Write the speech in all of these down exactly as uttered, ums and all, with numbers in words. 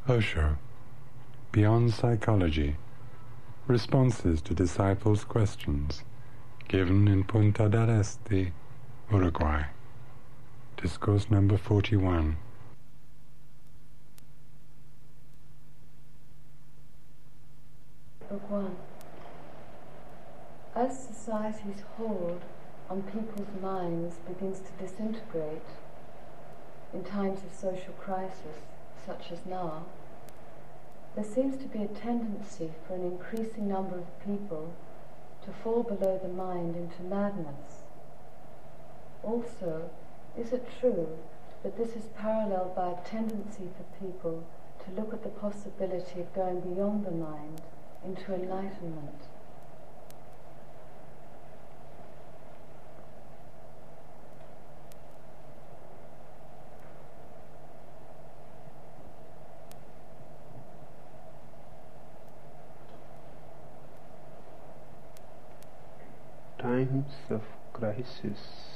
Osho, Beyond Psychology, Responses to Disciples' Questions, given in Punta del Este, Uruguay. Discourse number forty-one. Book one. As society's hold on people's minds begins to disintegrate in times of social crisis, such as now, there seems to be a tendency for an increasing number of people to fall below the mind into madness. Also, is it true that this is paralleled by a tendency for people to look at the possibility of going beyond the mind into enlightenment? Times of crisis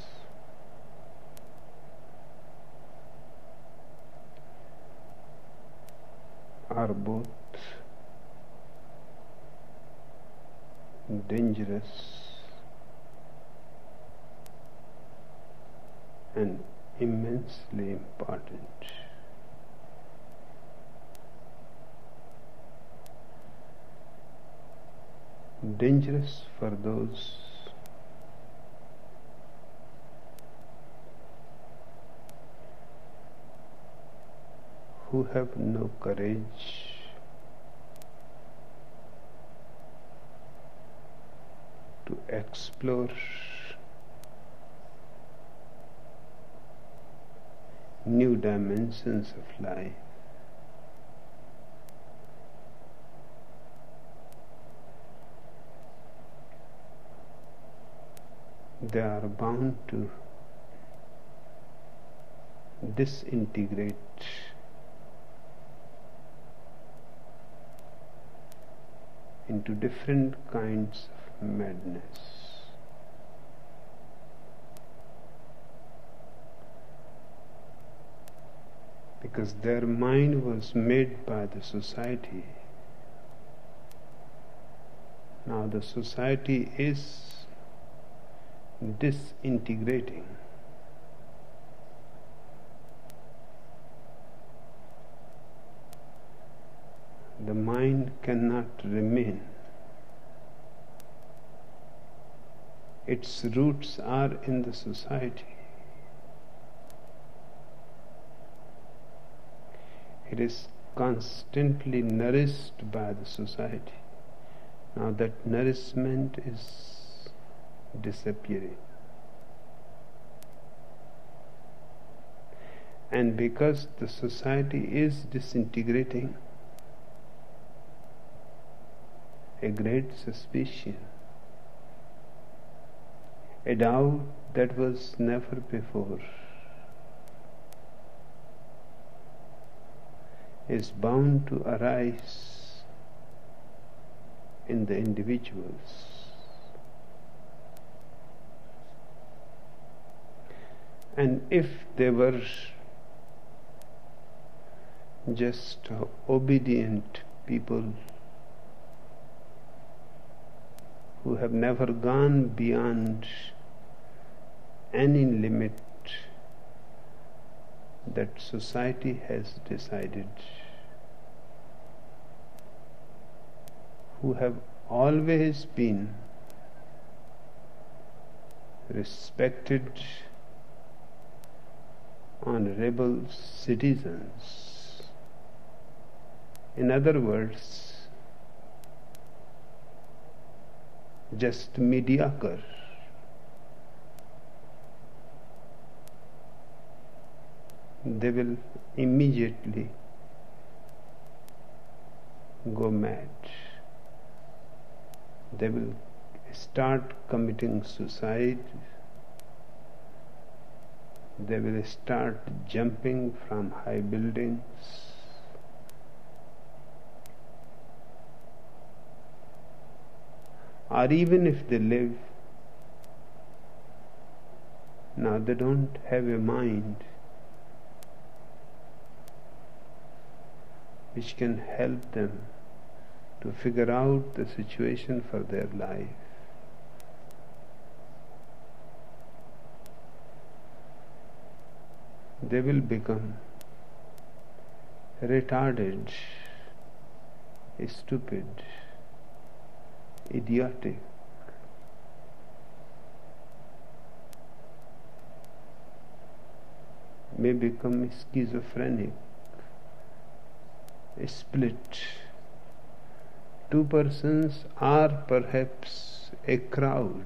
are both dangerous and immensely important. Dangerous for those who have no courage to explore new dimensions of life. They are bound to disintegrate into different kinds of madness. Because their mind was made by the society. Now the society is disintegrating. The mind cannot remain. Its roots are in the society. It is constantly nourished by the society. Now that nourishment is disappearing. And because the society is disintegrating, a great suspicion, a doubt that was never before, is bound to arise in the individuals. And if they were just obedient people who have never gone beyond any limit that society has decided, who have always been respected, honorable citizens. In other words, just mediocre. They will immediately go mad. They will start committing suicide. They will start jumping from high buildings. Or even if they live, now they don't have a mind which can help them to figure out the situation for their life. They will become retarded, stupid, idiotic. May become schizophrenic, split. Two persons are perhaps a crowd.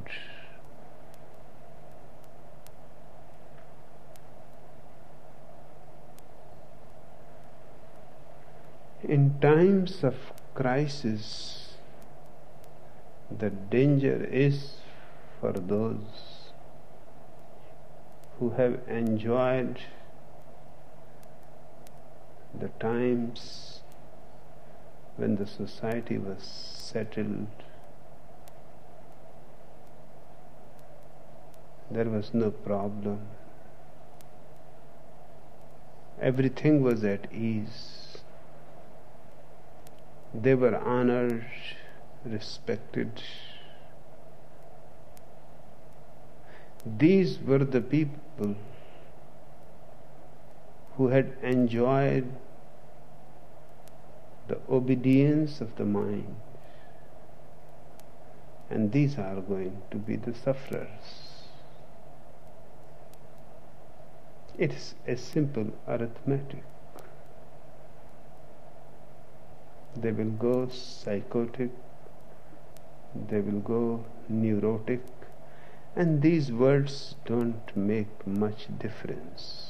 In times of crisis, the danger is for those who have enjoyed the times when the society was settled. There was no problem. Everything was at ease. They were honored, respected. These were the people who had enjoyed the obedience of the mind, and these are going to be the sufferers. It is a simple arithmetic. They will go psychotic, they will go neurotic, and these words don't make much difference.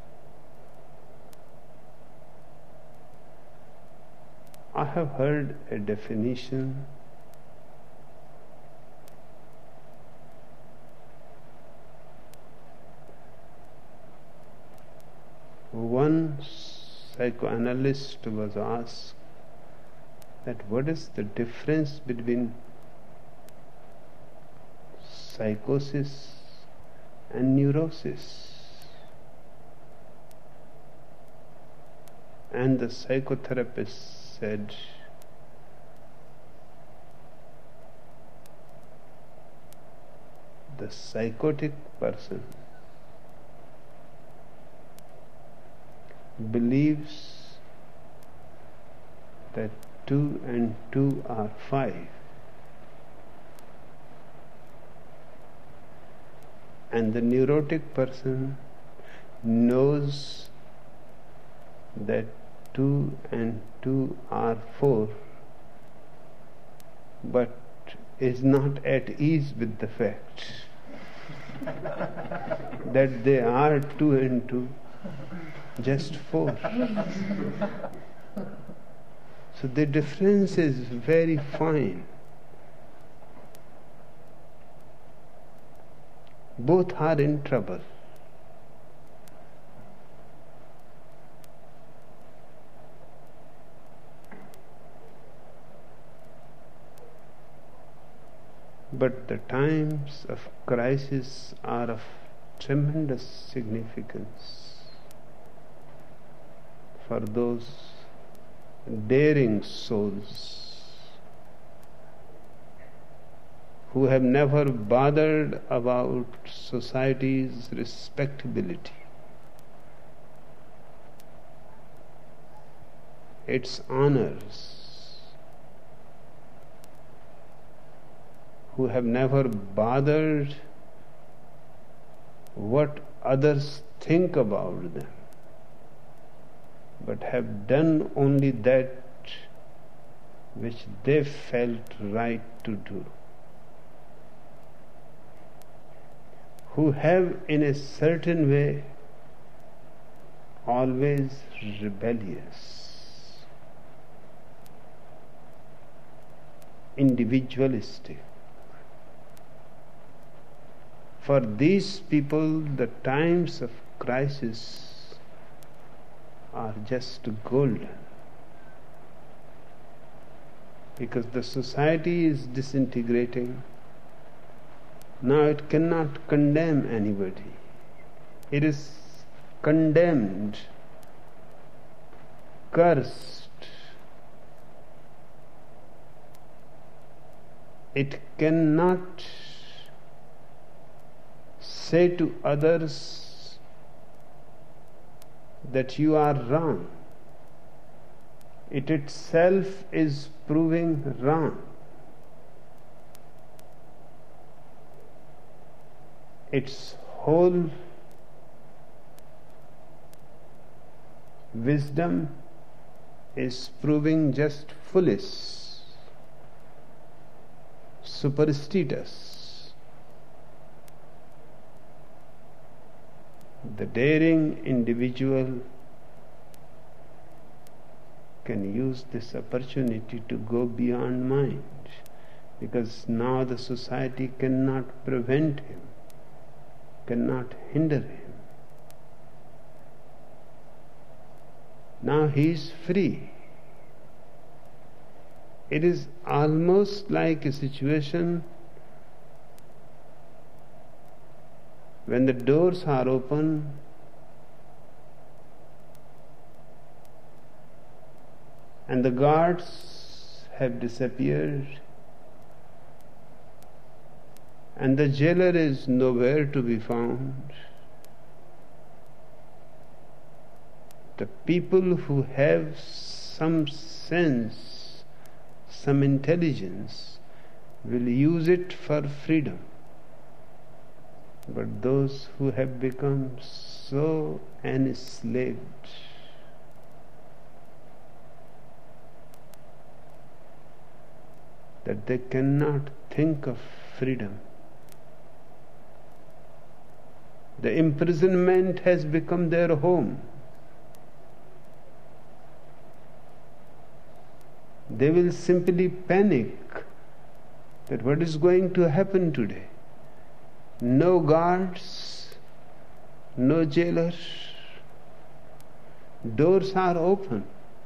I have heard a definition one psychoanalyst was asked that what is the difference between psychosis and neurosis? And the psychotherapist said, the psychotic person believes that two and two are five, and the neurotic person knows that two and two are four, but is not at ease with the fact that they are two and two, just four. So the difference is very fine. Both are in trouble. But the times of crisis are of tremendous significance for those daring souls who have never bothered about society's respectability, its honors, who have never bothered what others think about them, but have done only that which they felt right to do, who have in a certain way always rebellious, individualistic. For these people, the times of crisis are just golden, because the society is disintegrating. Now it cannot condemn anybody. It is condemned, cursed, it cannot say to others that you are wrong. It itself is proving wrong. Its whole wisdom is proving just foolish, superstitious. The daring individual can use this opportunity to go beyond mind, because now the society cannot prevent him, cannot hinder him. Now he is free. It is almost like a situation when the doors are open and the guards have disappeared and the jailer is nowhere to be found. The people who have some sense, some intelligence, will use it for freedom. But those who have become so enslaved, that they cannot think of freedom. The imprisonment has become their home. They will simply panic that what is going to happen today? No guards, no jailer, doors are open.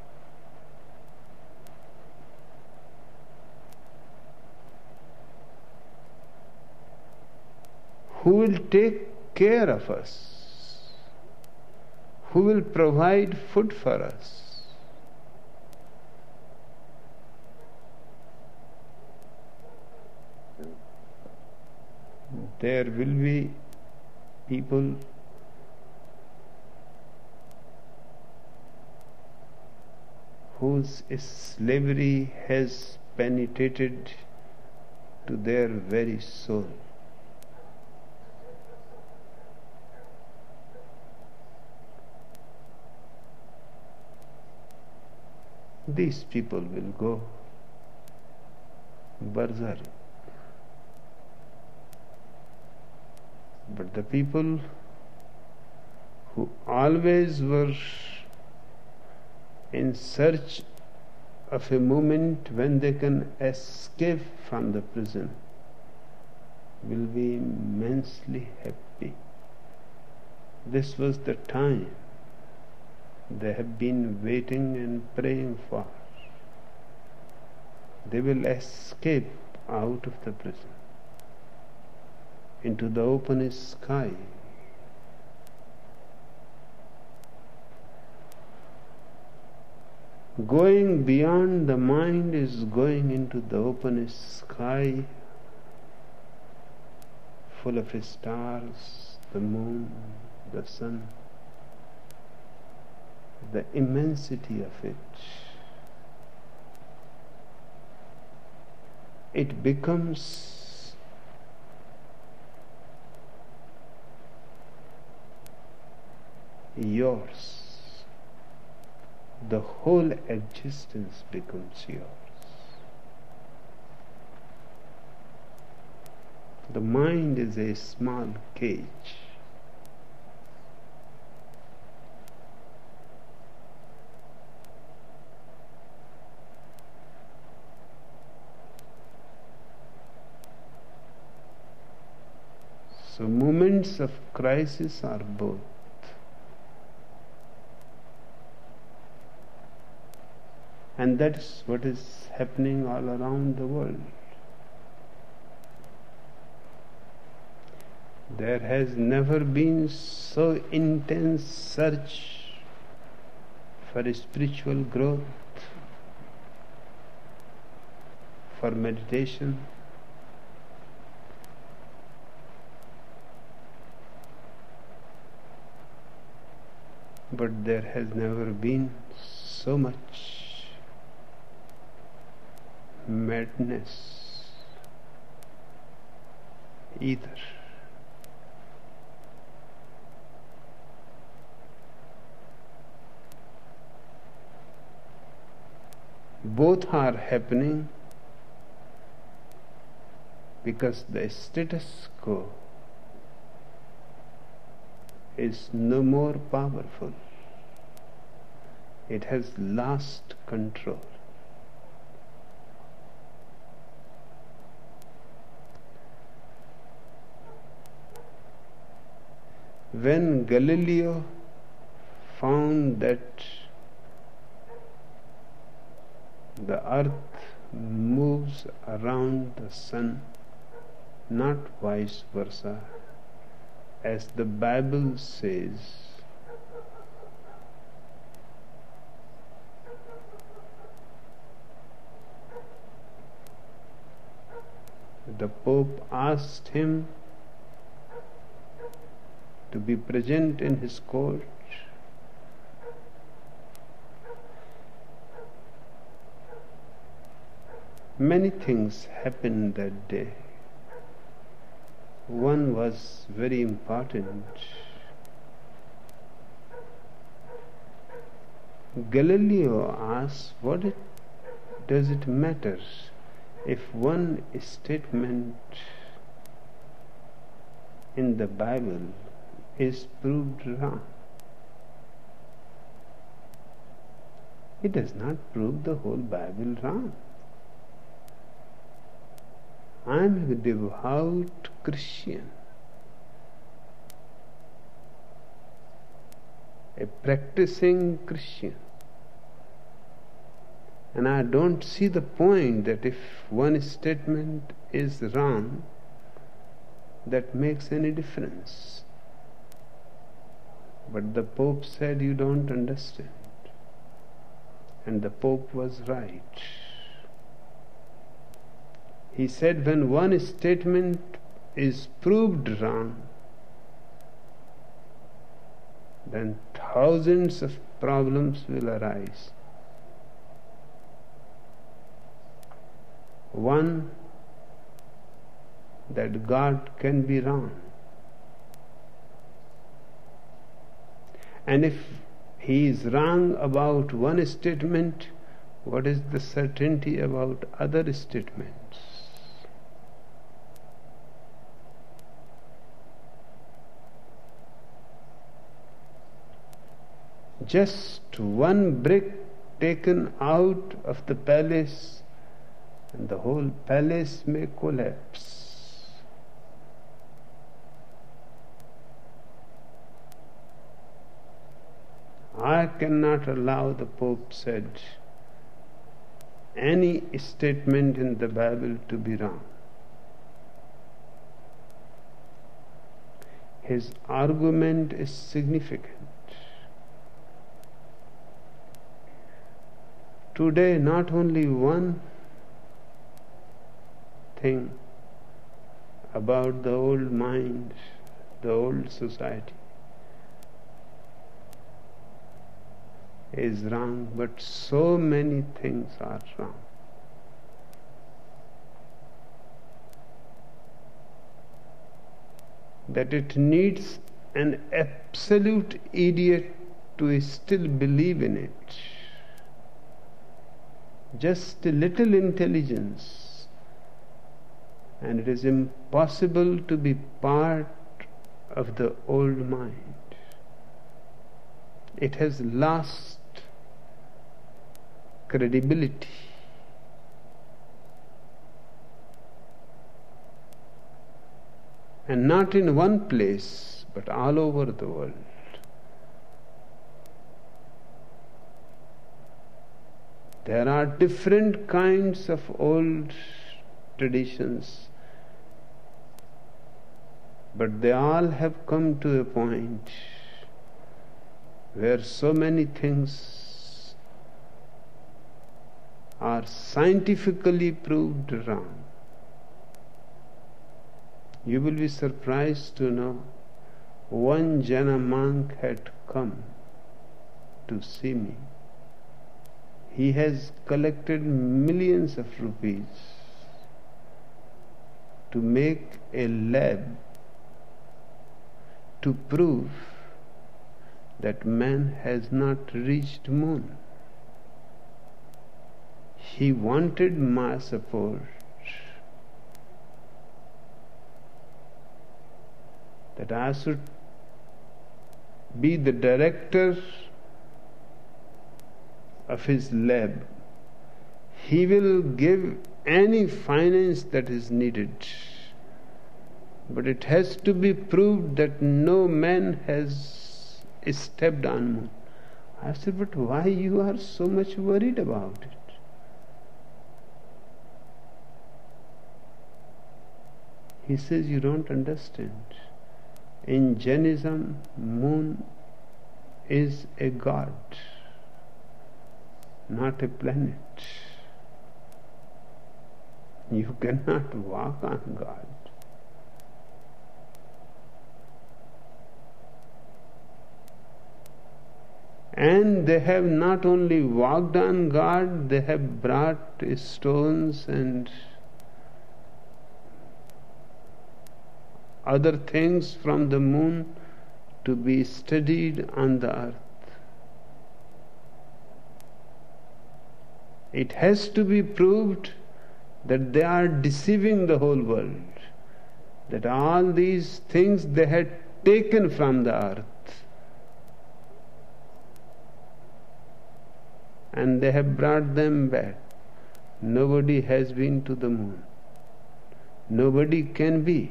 Who will take care of us? Who will provide food for us? There will be people whose slavery has penetrated to their very soul. These people will go berserk. But the people who always were in search of a moment when they can escape from the prison will be immensely happy. This was the time they have been waiting and praying for. They will escape out of the prison into the open sky. Going beyond the mind is going into the open sky full of stars, the moon, the sun, the immensity of it. It becomes yours. The whole existence becomes yours. The mind is a small cage. So moments of crisis are both. And that's what is happening all around the world. There has never been so intense search for spiritual growth, for meditation, but there has never been so much madness either. Both are happening because the status quo is no more powerful. It has lost control. When Galileo found that the earth moves around the sun, not vice versa, as the Bible says, the Pope asked him to be present in his court. Many things happened that day. One was very important. Galileo asked, what it, does it matter if one statement in the Bible is proved wrong? It does not prove the whole Bible wrong. I am a devout Christian, a practicing Christian, and I don't see the point that if one statement is wrong, that makes any difference. But the Pope said, you don't understand. And the Pope was right. He said, when one statement is proved wrong, then thousands of problems will arise. One, that God can be wrong. And if he is wrong about one statement, what is the certainty about other statements? Just one brick taken out of the palace, and the whole palace may collapse. I cannot allow, the Pope said, any statement in the Bible to be wrong. His argument is significant. Today, not only one thing about the old mind, the old society is wrong, but so many things are wrong. That it needs an absolute idiot to still believe in it. Just a little intelligence, and it is impossible to be part of the old mind. It has lost credibility. And not in one place, but all over the world. There are different kinds of old traditions, but they all have come to a point where so many things are scientifically proved wrong. You will be surprised to know one Jaina monk had come to see me. He has collected millions of rupees to make a lab to prove that man has not reached moon. He wanted my support, that I should be the director of his lab. He will give any finance that is needed, but it has to be proved that no man has stepped on moon. I said, but why you are so much worried about it? He says, you don't understand. In Jainism, moon is a god, not a planet. You cannot walk on God. And they have not only walked on God, they have brought stones and other things from the moon to be studied on the earth. It has to be proved that they are deceiving the whole world, that all these things they had taken from the earth and they have brought them back. Nobody has been to the moon. Nobody can be.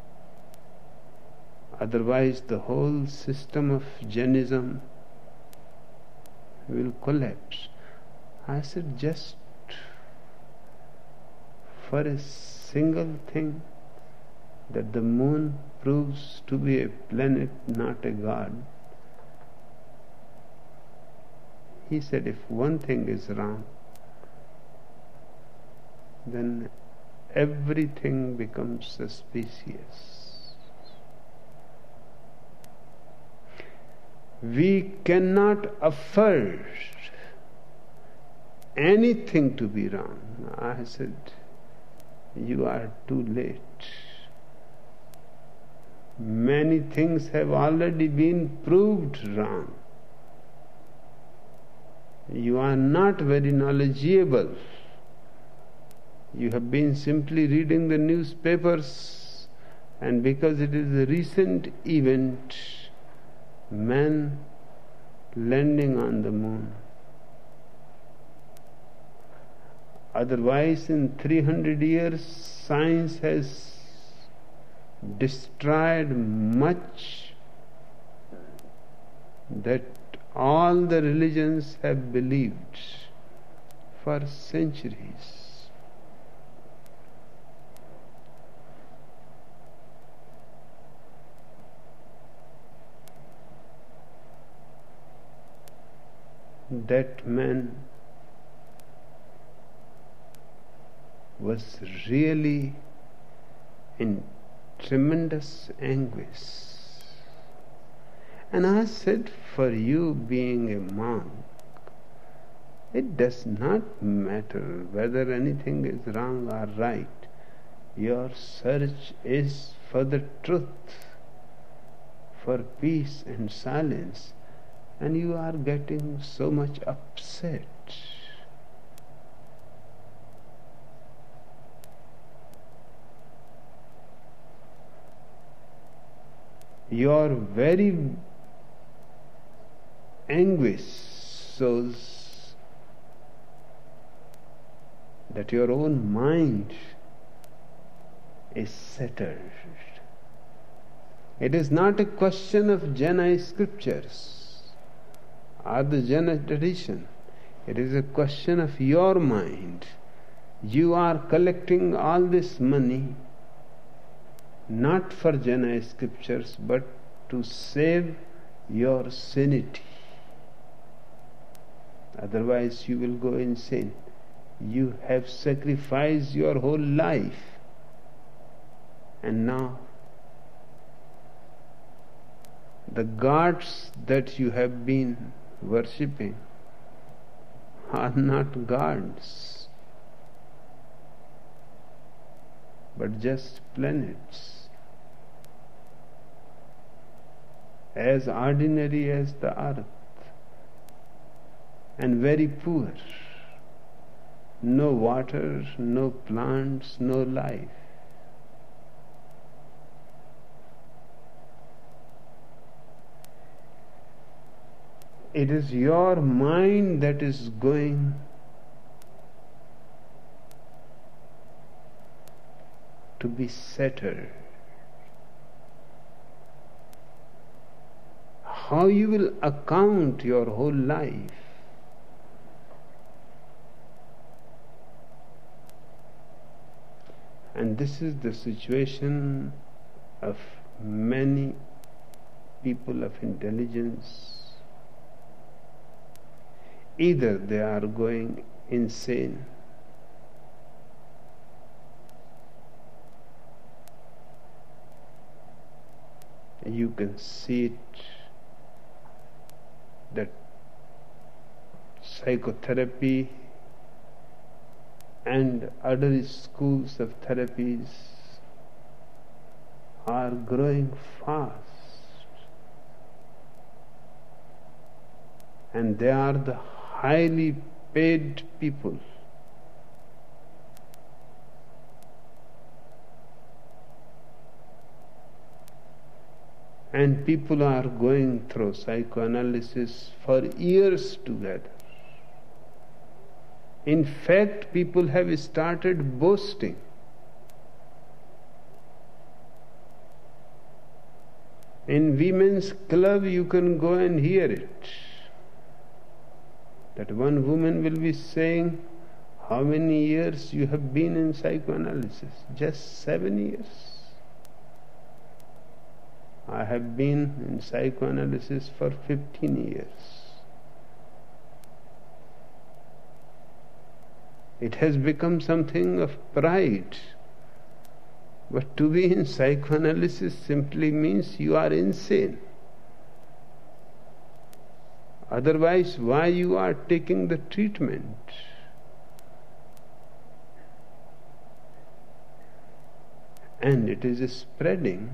Otherwise the whole system of Jainism will collapse. I said, just for a single thing, that the moon proves to be a planet, not a god. He said, if one thing is wrong, then everything becomes suspicious. We cannot afford anything to be wrong. I said, you are too late. Many things have already been proved wrong. You are not very knowledgeable. You have been simply reading the newspapers, and because it is a recent event, man landing on the moon. Otherwise, in three hundred years, science has destroyed much that all the religions have believed for centuries. That man was really in tremendous anguish. And I said, for you being a monk, it does not matter whether anything is wrong or right. Your search is for the truth, for peace and silence, and you are getting so much upset. Your very anguish shows that your own mind is shattered. It is not a question of Jaina scriptures or the Jaina tradition. It is a question of your mind. You are collecting all this money not for Jaina scriptures, but to save your sanity. Otherwise you will go insane. You have sacrificed your whole life, and now the gods that you have been worshipping are not gods, but just planets, as ordinary as the earth, and very poor. No water, no plants, no life. It is your mind that is going to be settled. How you will account your whole life? And this is the situation of many people of intelligence. Either they are going insane, you can see it, that psychotherapy and other schools of therapies are growing fast, and they are the highly paid people. And people are going through psychoanalysis for years together. In fact, people have started boasting. In women's club you can go and hear it. That one woman will be saying, how many years you have been in psychoanalysis? Just seven years. I have been in psychoanalysis for fifteen years. It has become something of pride. But to be in psychoanalysis simply means you are insane. Otherwise, why you are taking the treatment? And it is spreading.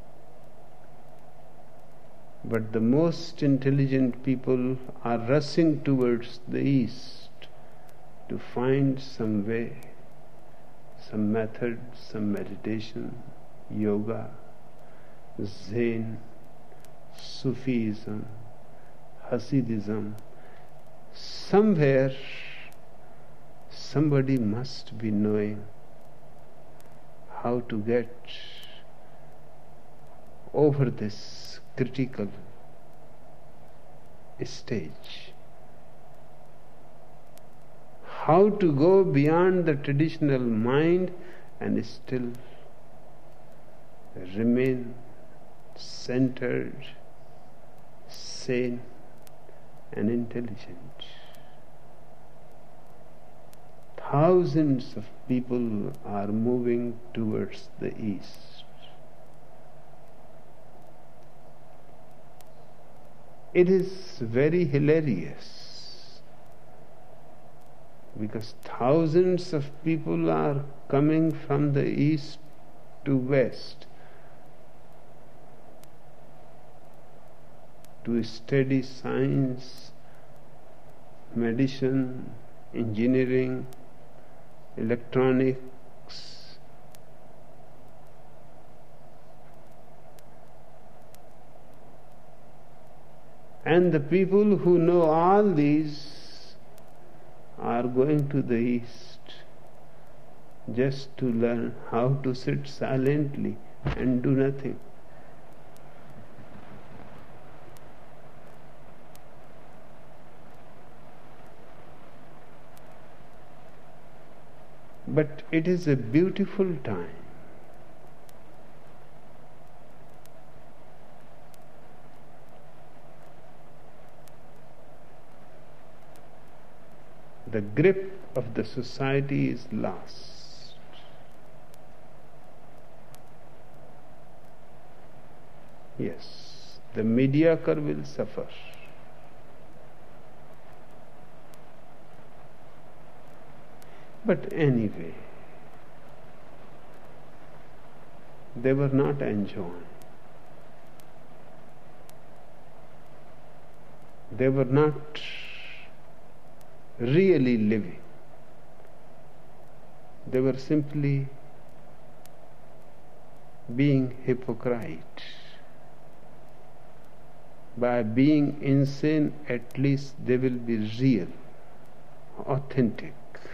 But the most intelligent people are rushing towards the east to find some way, some method, some meditation, yoga, Zen, Sufism, Hasidism. Somewhere somebody must be knowing how to get over this critical stage. How to go beyond the traditional mind and still remain centered, sane, and intelligent. Thousands of people are moving towards the east. It is very hilarious because thousands of people are coming from the east to west to study science, medicine, engineering, electronics. And the people who know all these are going to the east just to learn how to sit silently and do nothing. But it is a beautiful time. The grip of the society is lost. Yes, the mediocre will suffer. But anyway, they were not enjoying. They were not really living. They were simply being hypocrite. By being insane, at least they will be real, authentic.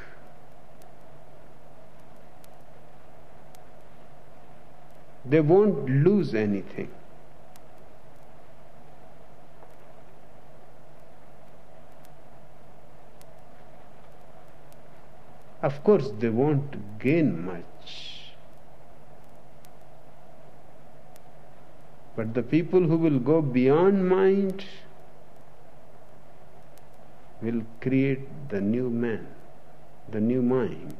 They won't lose anything. Of course, they won't gain much. But the people who will go beyond mind will create the new man, the new mind.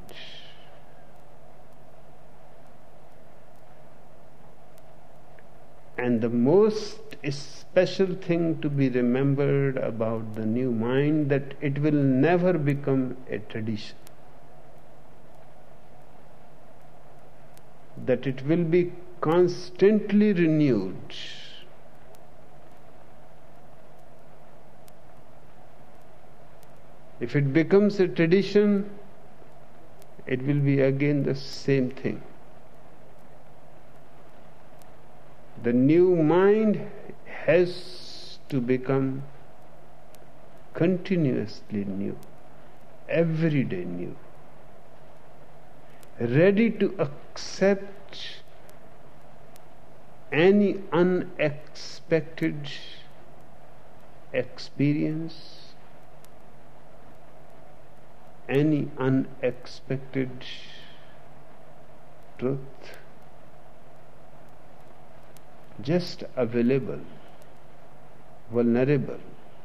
And the most special thing to be remembered about the new mind, that it will never become a tradition. That it will be constantly renewed. If it becomes a tradition, it will be again the same thing. The new mind has to become continuously new, every day new, ready to accept any unexpected experience, any unexpected truth, just available, vulnerable.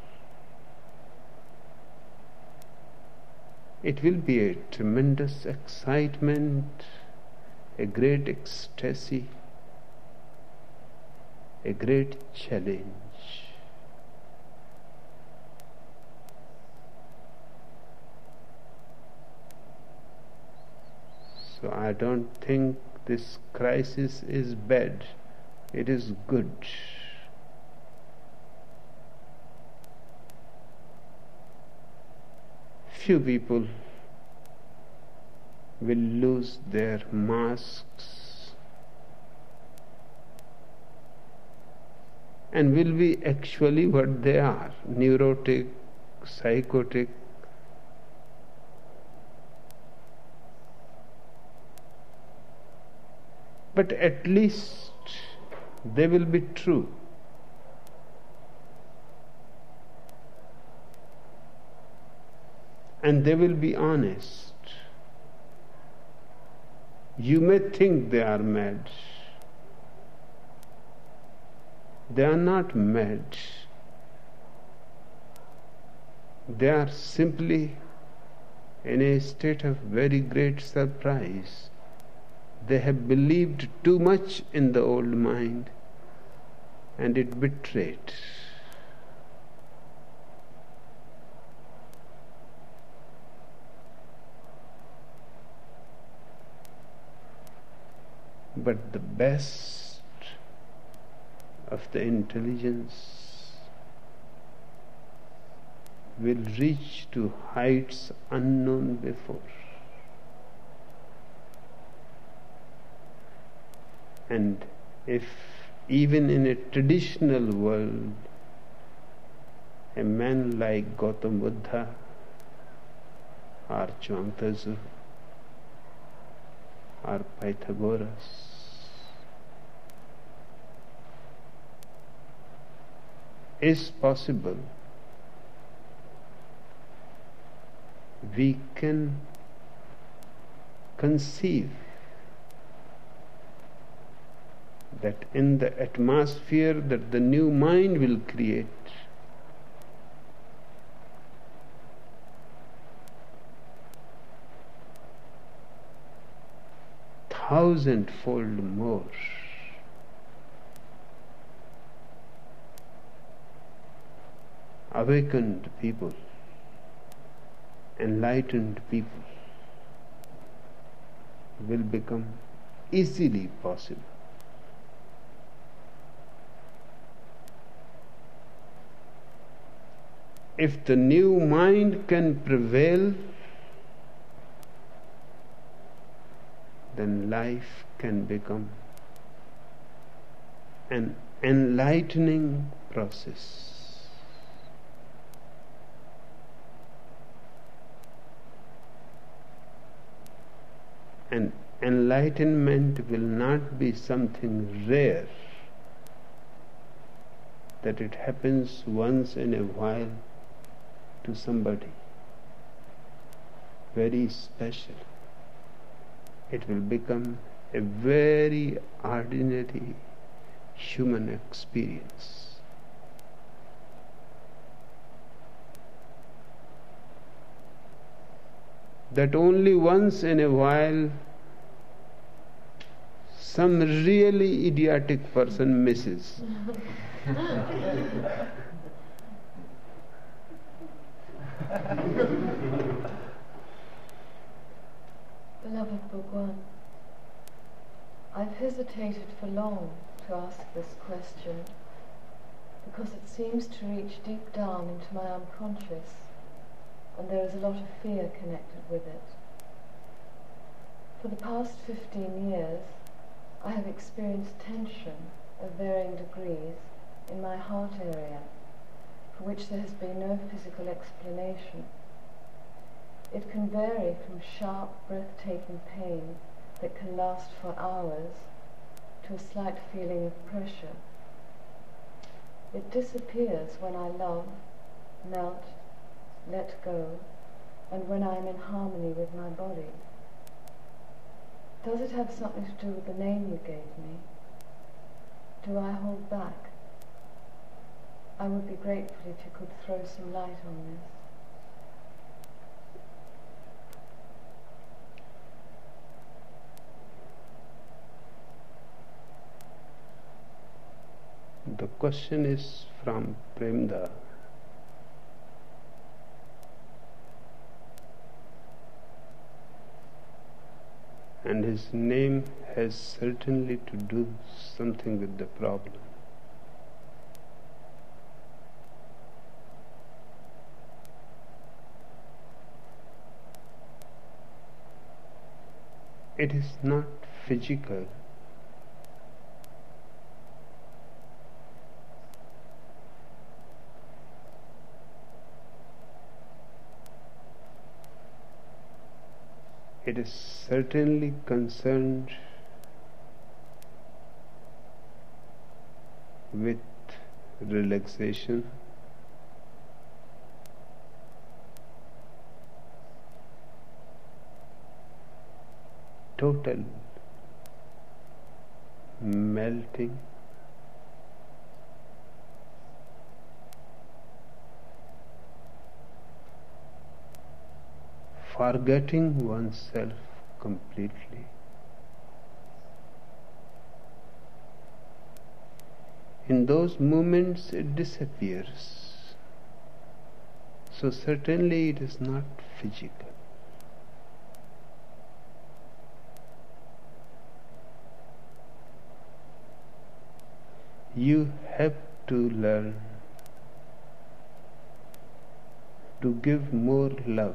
It will be a tremendous excitement, a great ecstasy, a great challenge. So I don't think this crisis is bad. It is good. Few people will lose their masks and will be actually what they are, neurotic, psychotic. But at least they will be true. And they will be honest. You may think they are mad. They are not mad. They are simply in a state of very great surprise. They have believed too much in the old mind, and it betrayed. But the best of the intelligence will reach to heights unknown before. And if even in a traditional world a man like Gautam Buddha or Chuang-Tzu or Pythagoras is possible, we can conceive that in the atmosphere that the new mind will create, thousandfold more awakened people, enlightened people will become easily possible. If the new mind can prevail, then life can become an enlightening process. And enlightenment will not be something rare, that it happens once in a while to somebody very special. It will become a very ordinary human experience. That only once in a while some really idiotic person misses. Beloved Bhagwan, I've hesitated for long to ask this question because it seems to reach deep down into my unconscious, and there is a lot of fear connected with it. For the past fifteen years, I have experienced tension of varying degrees in my heart area, for which there has been no physical explanation. It can vary from sharp, breathtaking pain that can last for hours to a slight feeling of pressure. It disappears when I love, melt, let go, and when I am in harmony with my body. Does it have something to do with the name you gave me? Do I hold back? I would be grateful if you could throw some light on this. The question is from Premda. And his name has certainly to do something with the problem. It is not physical. It is certainly concerned with relaxation, total melting, forgetting oneself completely. In those moments it disappears. So certainly it is not physical. You have to learn to give more love.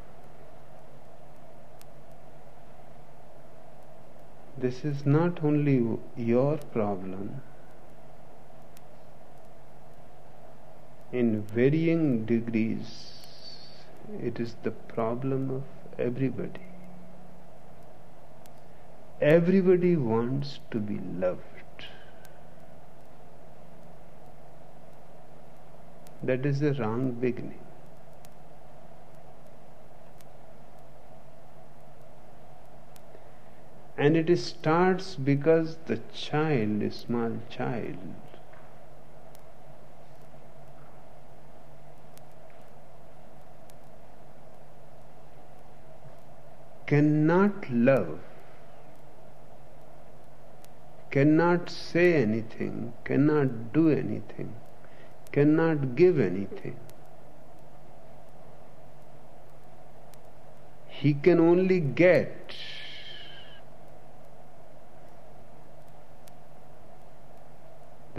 This is not only your problem. In varying degrees, it is the problem of everybody. Everybody wants to be loved. That is the wrong beginning. And it starts because the child, a small child, cannot love, cannot say anything, cannot do anything, cannot give anything. He can only get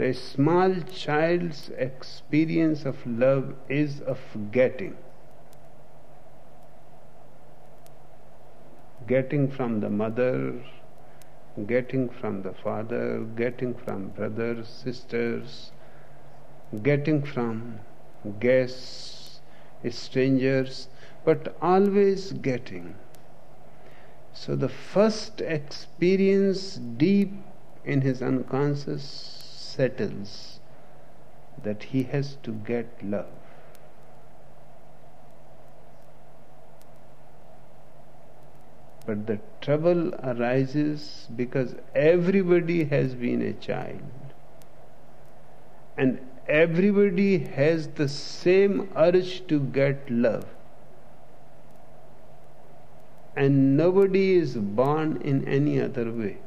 a small child's experience of love is of getting. Getting from the mother, getting from the father, getting from brothers, sisters, getting from guests, strangers, but always getting. So the first experience deep in his unconscious settles that he has to get love. But the trouble arises because everybody has been a child and everybody has the same urge to get love, and nobody is born in any other way.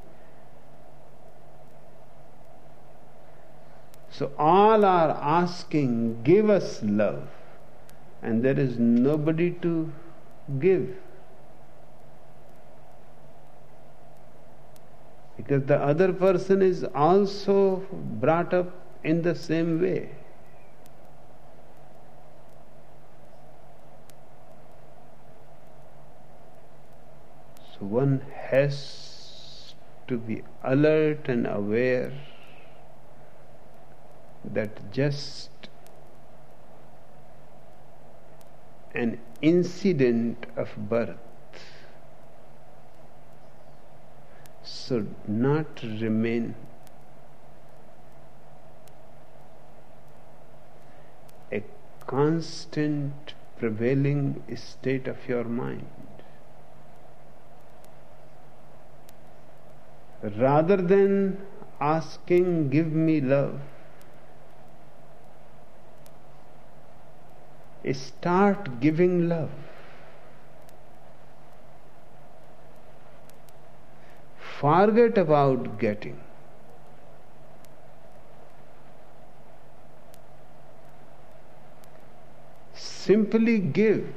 So all are asking, give us love, and there is nobody to give. Because the other person is also brought up in the same way. So one has to be alert and aware that just an incident of birth should not remain a constant prevailing state of your mind. Rather than asking, give me love, start giving love. Forget about getting. Simply give.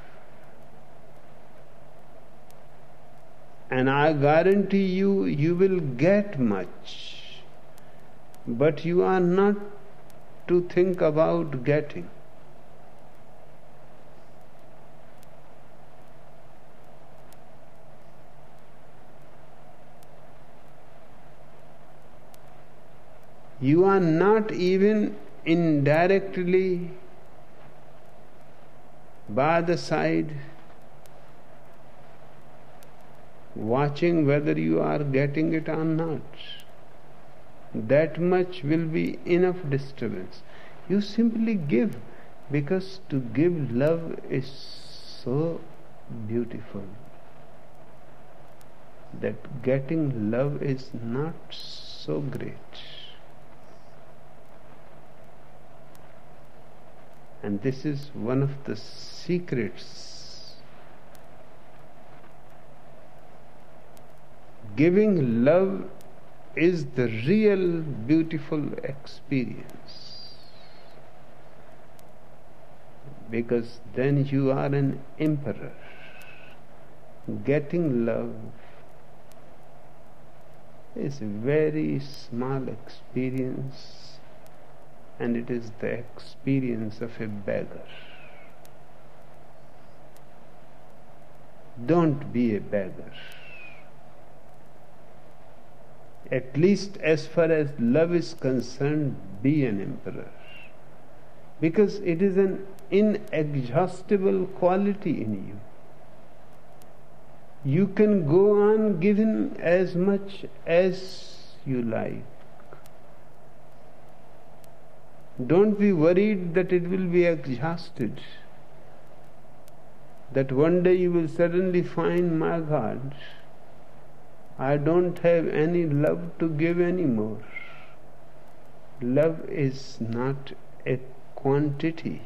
And I guarantee you, you will get much. But you are not to think about getting. You are not even indirectly by the side watching whether you are getting it or not. That much will be enough disturbance. You simply give, because to give love is so beautiful that getting love is not so great. And this is one of the secrets. Giving love is the real beautiful experience, because then you are an emperor. Getting love is a very small experience, and it is the experience of a beggar. Don't be a beggar. At least as far as love is concerned, be an emperor. Because it is an inexhaustible quality in you. You can go on giving as much as you like. Don't be worried that it will be exhausted. That one day you will suddenly find, my God, I don't have any love to give anymore. Love is not a quantity.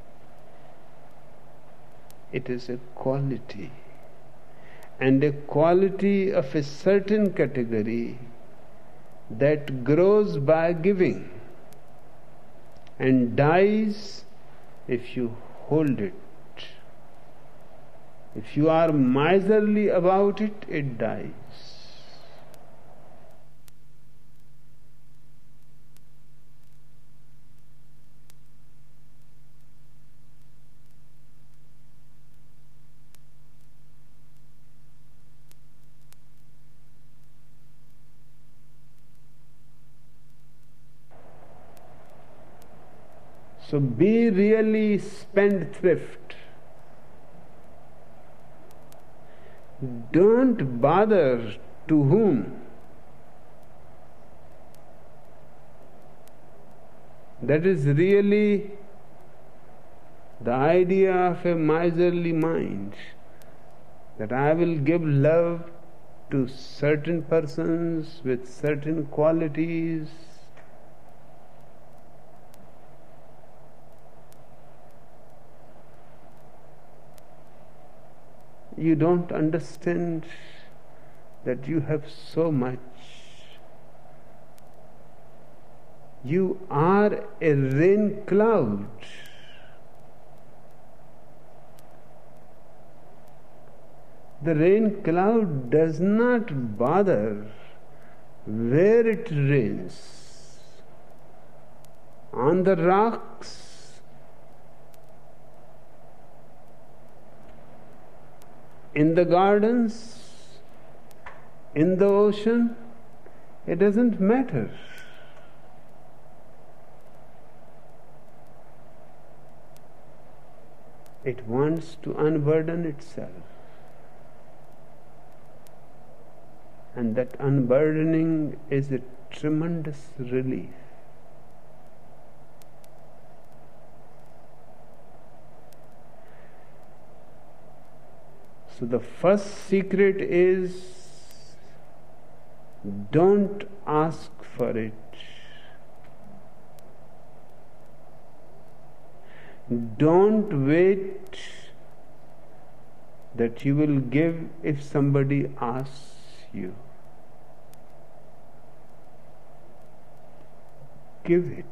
It is a quality. And a quality of a certain category that grows by giving and dies if you hold it. If you are miserly about it, it dies. So be really spendthrift. Don't bother to whom. That is really the idea of a miserly mind, that I will give love to certain persons with certain qualities. You don't understand that you have so much. You are a rain cloud. The rain cloud does not bother where it rains. On the rocks, in the gardens, in the ocean, it doesn't matter. It wants to unburden itself. And that unburdening is a tremendous relief. So the first secret is, don't ask for it. Don't wait that you will give if somebody asks you. Give it.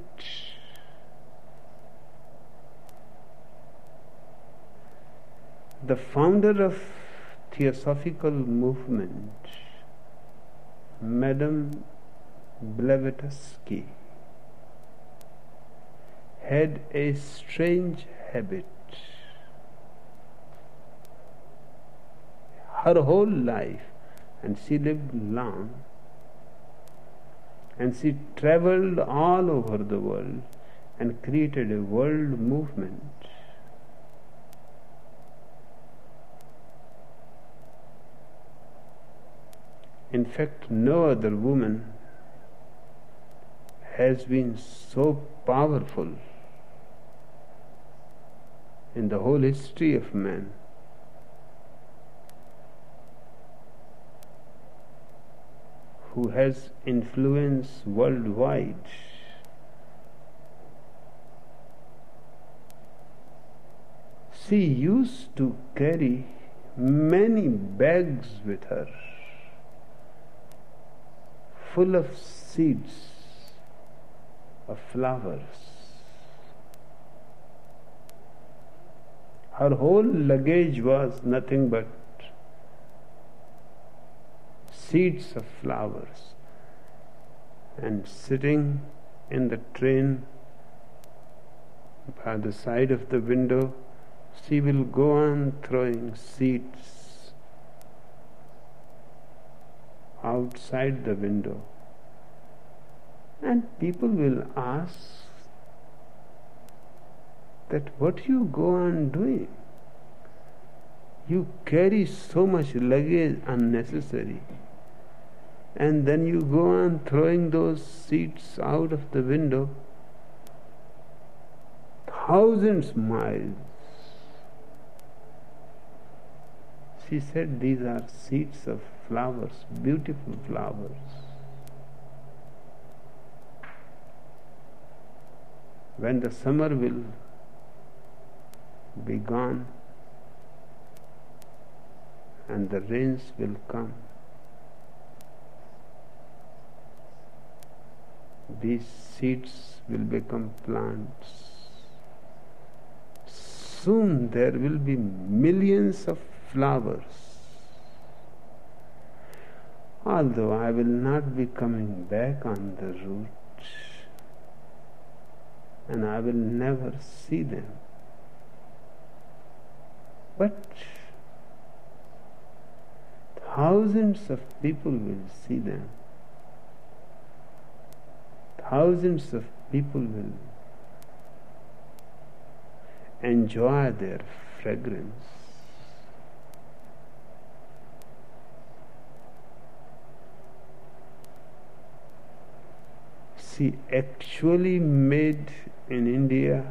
The founder of Theosophical movement, Madame Blavatsky, had a strange habit. Her whole life, and she lived long, and she traveled all over the world and created a world movement. In fact, no other woman has been so powerful in the whole history of man. Who has influence worldwide. She used to carry many bags with her, full of seeds of flowers. Her whole luggage was nothing but seeds of flowers. And sitting in the train by the side of the window, she will go on throwing seeds outside the window. And people will ask that what you go on doing? You carry so much luggage unnecessary, and then you go on throwing those seeds out of the window thousands miles. She said, these are seeds of flowers, beautiful flowers. When the summer will be gone and the rains will come, these seeds will become plants. Soon there will be millions of flowers. Although I will not be coming back on the route, and I will never see them. But thousands of people will see them. Thousands of people will enjoy their fragrance. See, actually made in India,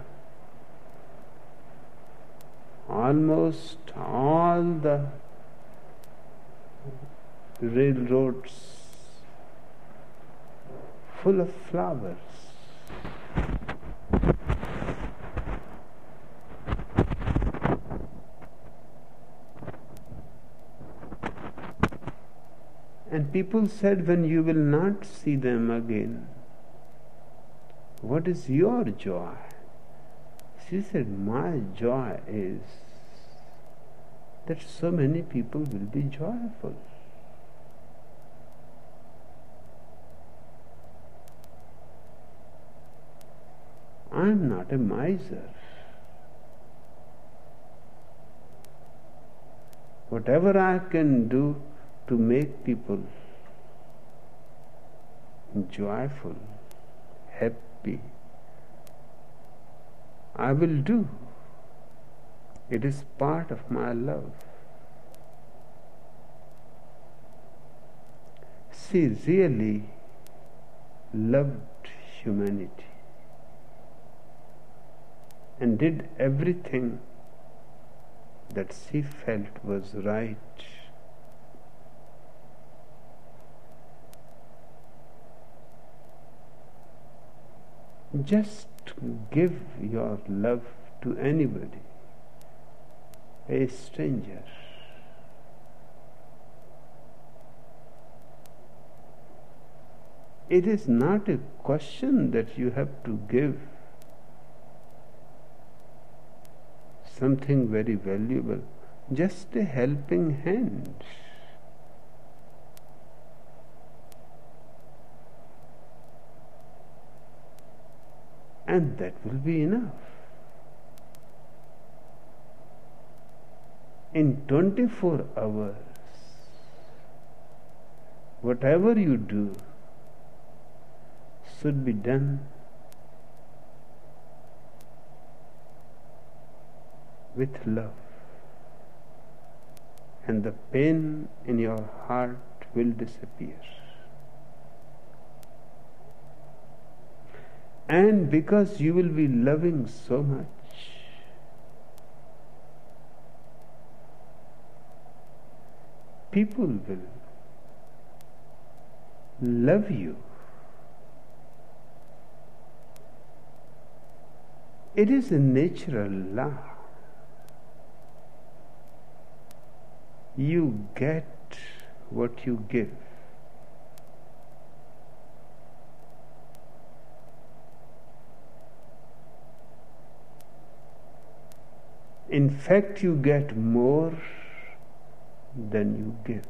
almost all the railroads full of flowers. And people said, when you will not see them again, what is your joy? She said, my joy is that so many people will be joyful. I am not a miser. Whatever I can do to make people joyful, happy, I will do. It is part of my love. She really loved humanity and did everything that she felt was right. Just give your love to anybody, a stranger. It is not a question that you have to give something very valuable, just a helping hand. And that will be enough. In twenty-four hours, whatever you do should be done with love, and the pain in your heart will disappear. And because you will be loving so much, people will love you. It is a natural law. You get what you give. In fact, you get more than you give.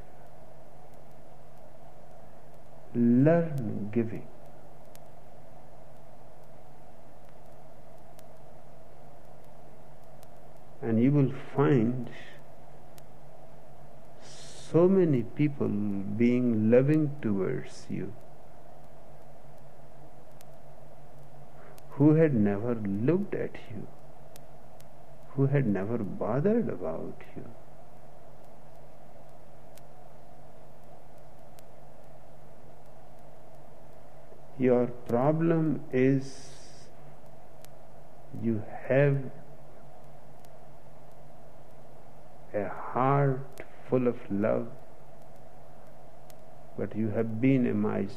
Learn giving. And you will find so many people being loving towards you who had never looked at you, who had never bothered about you. Your problem is you have a heart full of love, but you have been a miser.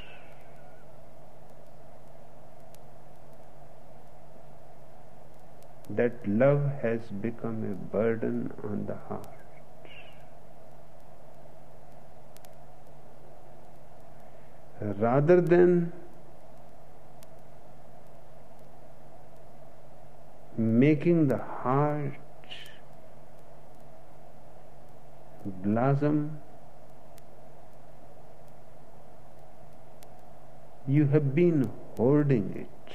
That love has become a burden on the heart. Rather than making the heart blossom, you have been hoarding it.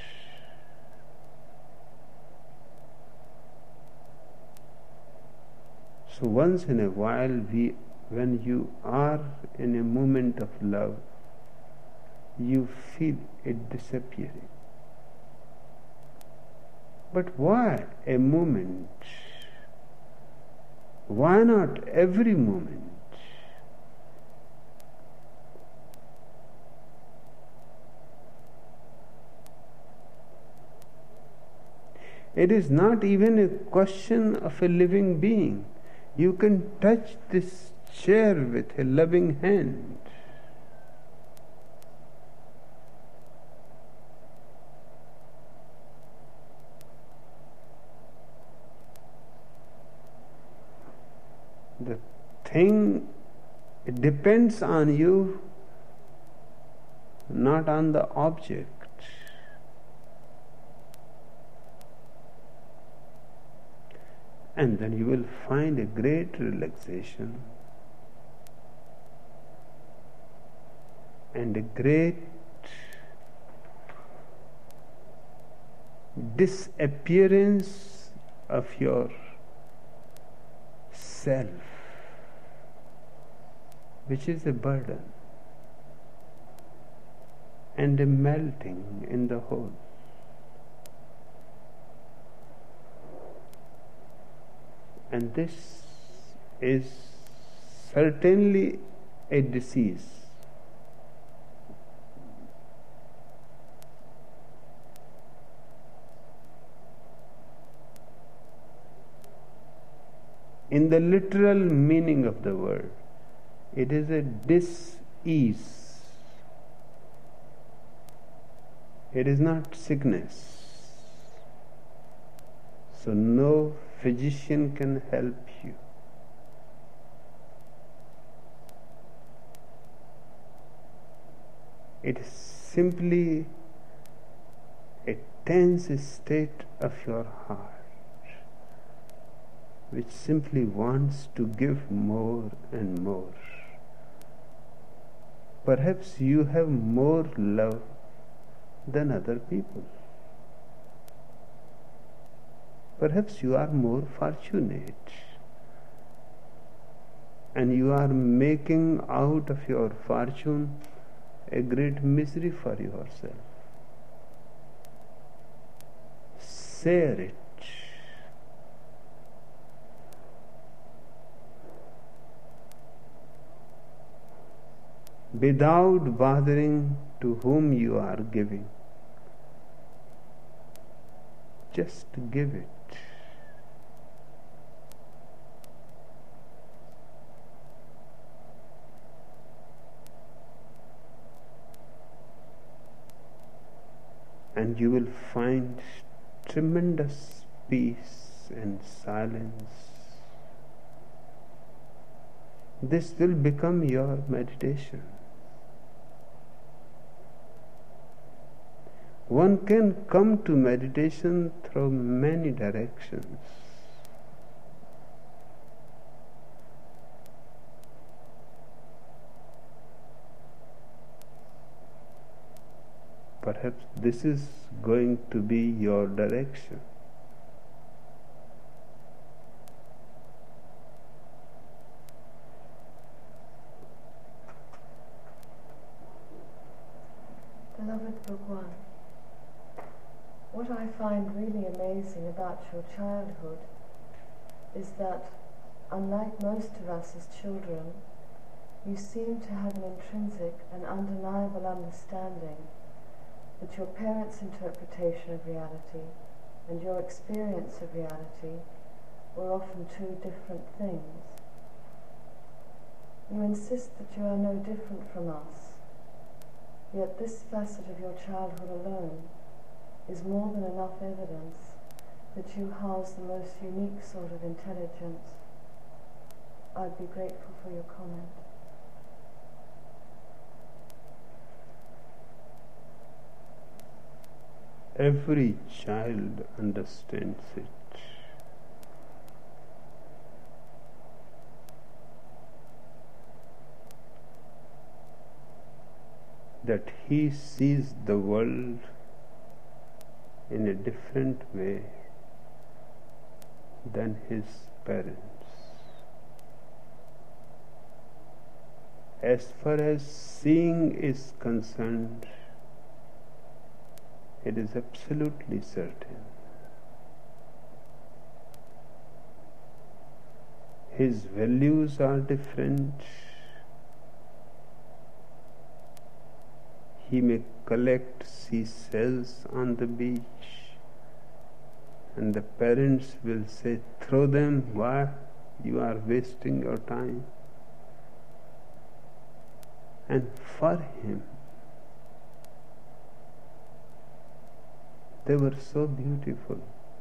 So once in a while, we, when you are in a moment of love, you feel it disappearing. But why a moment? Why not every moment? It is not even a question of a living being. You can touch this chair with a loving hand. The thing, it depends on you, not on the object. And then you will find a great relaxation and a great disappearance of your self, which is a burden, and a melting in the whole. And this is certainly a disease. In the literal meaning of the word, it is a dis-ease. It is not sickness. So no physician can help you. It is simply a tense state of your heart, which simply wants to give more and more. Perhaps you have more love than other people. Perhaps you are more fortunate, and you are making out of your fortune a great misery for yourself. Share it. Without bothering to whom you are giving. Just give it. And you will find tremendous peace and silence. This will become your meditation. One can come to meditation through many directions. Perhaps this is going to be your direction. Beloved Bhagwan, what I find really amazing about your childhood is that, unlike most of us as children, you seem to have an intrinsic and undeniable understanding that your parents' interpretation of reality and your experience of reality were often two different things. You insist that you are no different from us, yet this facet of your childhood alone is more than enough evidence that you house the most unique sort of intelligence. I'd be grateful for your comment. Every child understands it. That he sees the world in a different way than his parents. As far as seeing is concerned, it is absolutely certain his values are different. He may collect seashells on the beach, and the parents will say, throw them, why? You are wasting your time. And for him, they were so beautiful.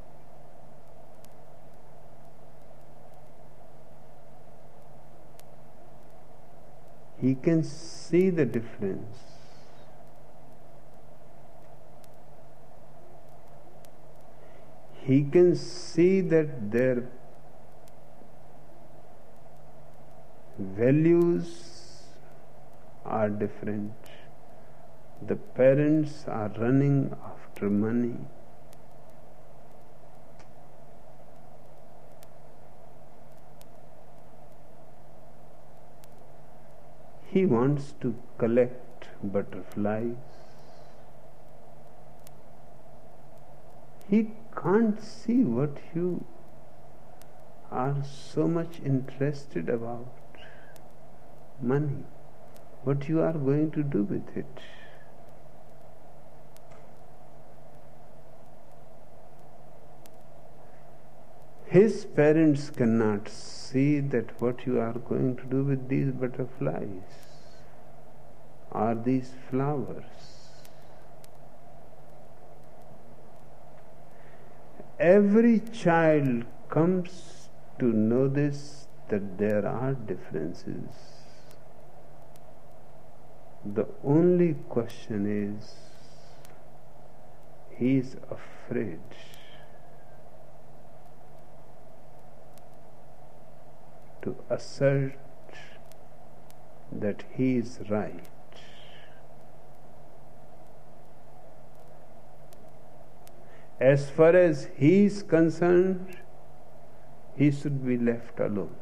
He can see the difference. He can see that their values are different. The parents are running after money. He wants to collect butterflies. He can't see what you are so much interested about. Money. What you are going to do with it. His parents cannot see that what you are going to do with these butterflies or these flowers. Every child comes to know this, that there are differences. The only question is, he is afraid to assert that he is right. As far as he is concerned, he should be left alone.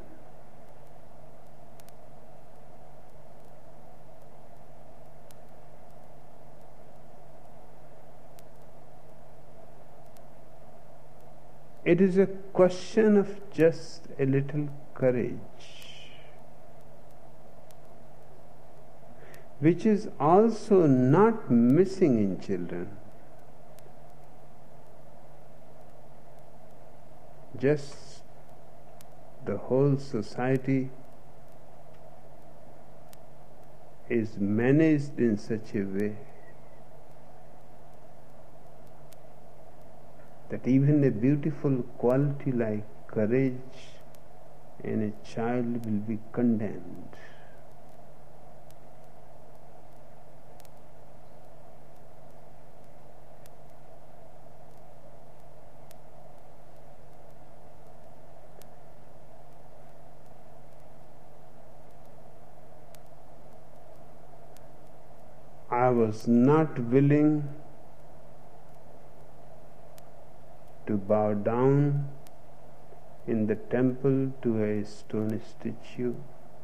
It is a question of just a little courage, which is also not missing in children. Just the whole society is managed in such a way that even a beautiful quality like courage in a child will be condemned. I was not willing to bow down in the temple to a stone statue.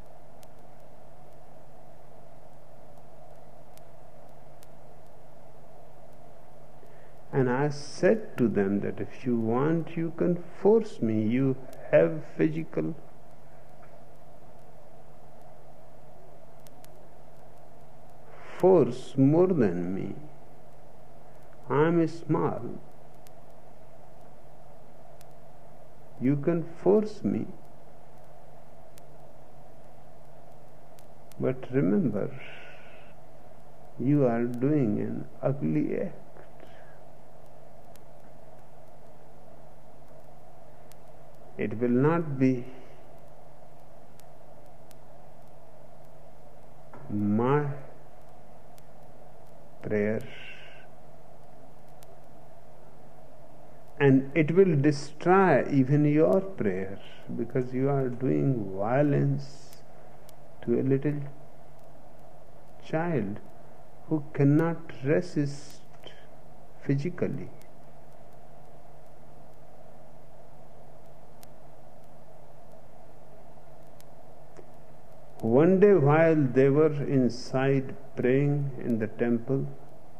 And I said to them that if you want, you can force me. You have physical force more than me. I am small. You can force me. But remember, you are doing an ugly act. It will not be my prayer, and it will destroy even your prayer, because you are doing violence to a little child who cannot resist physically. One day, while they were inside praying in the temple,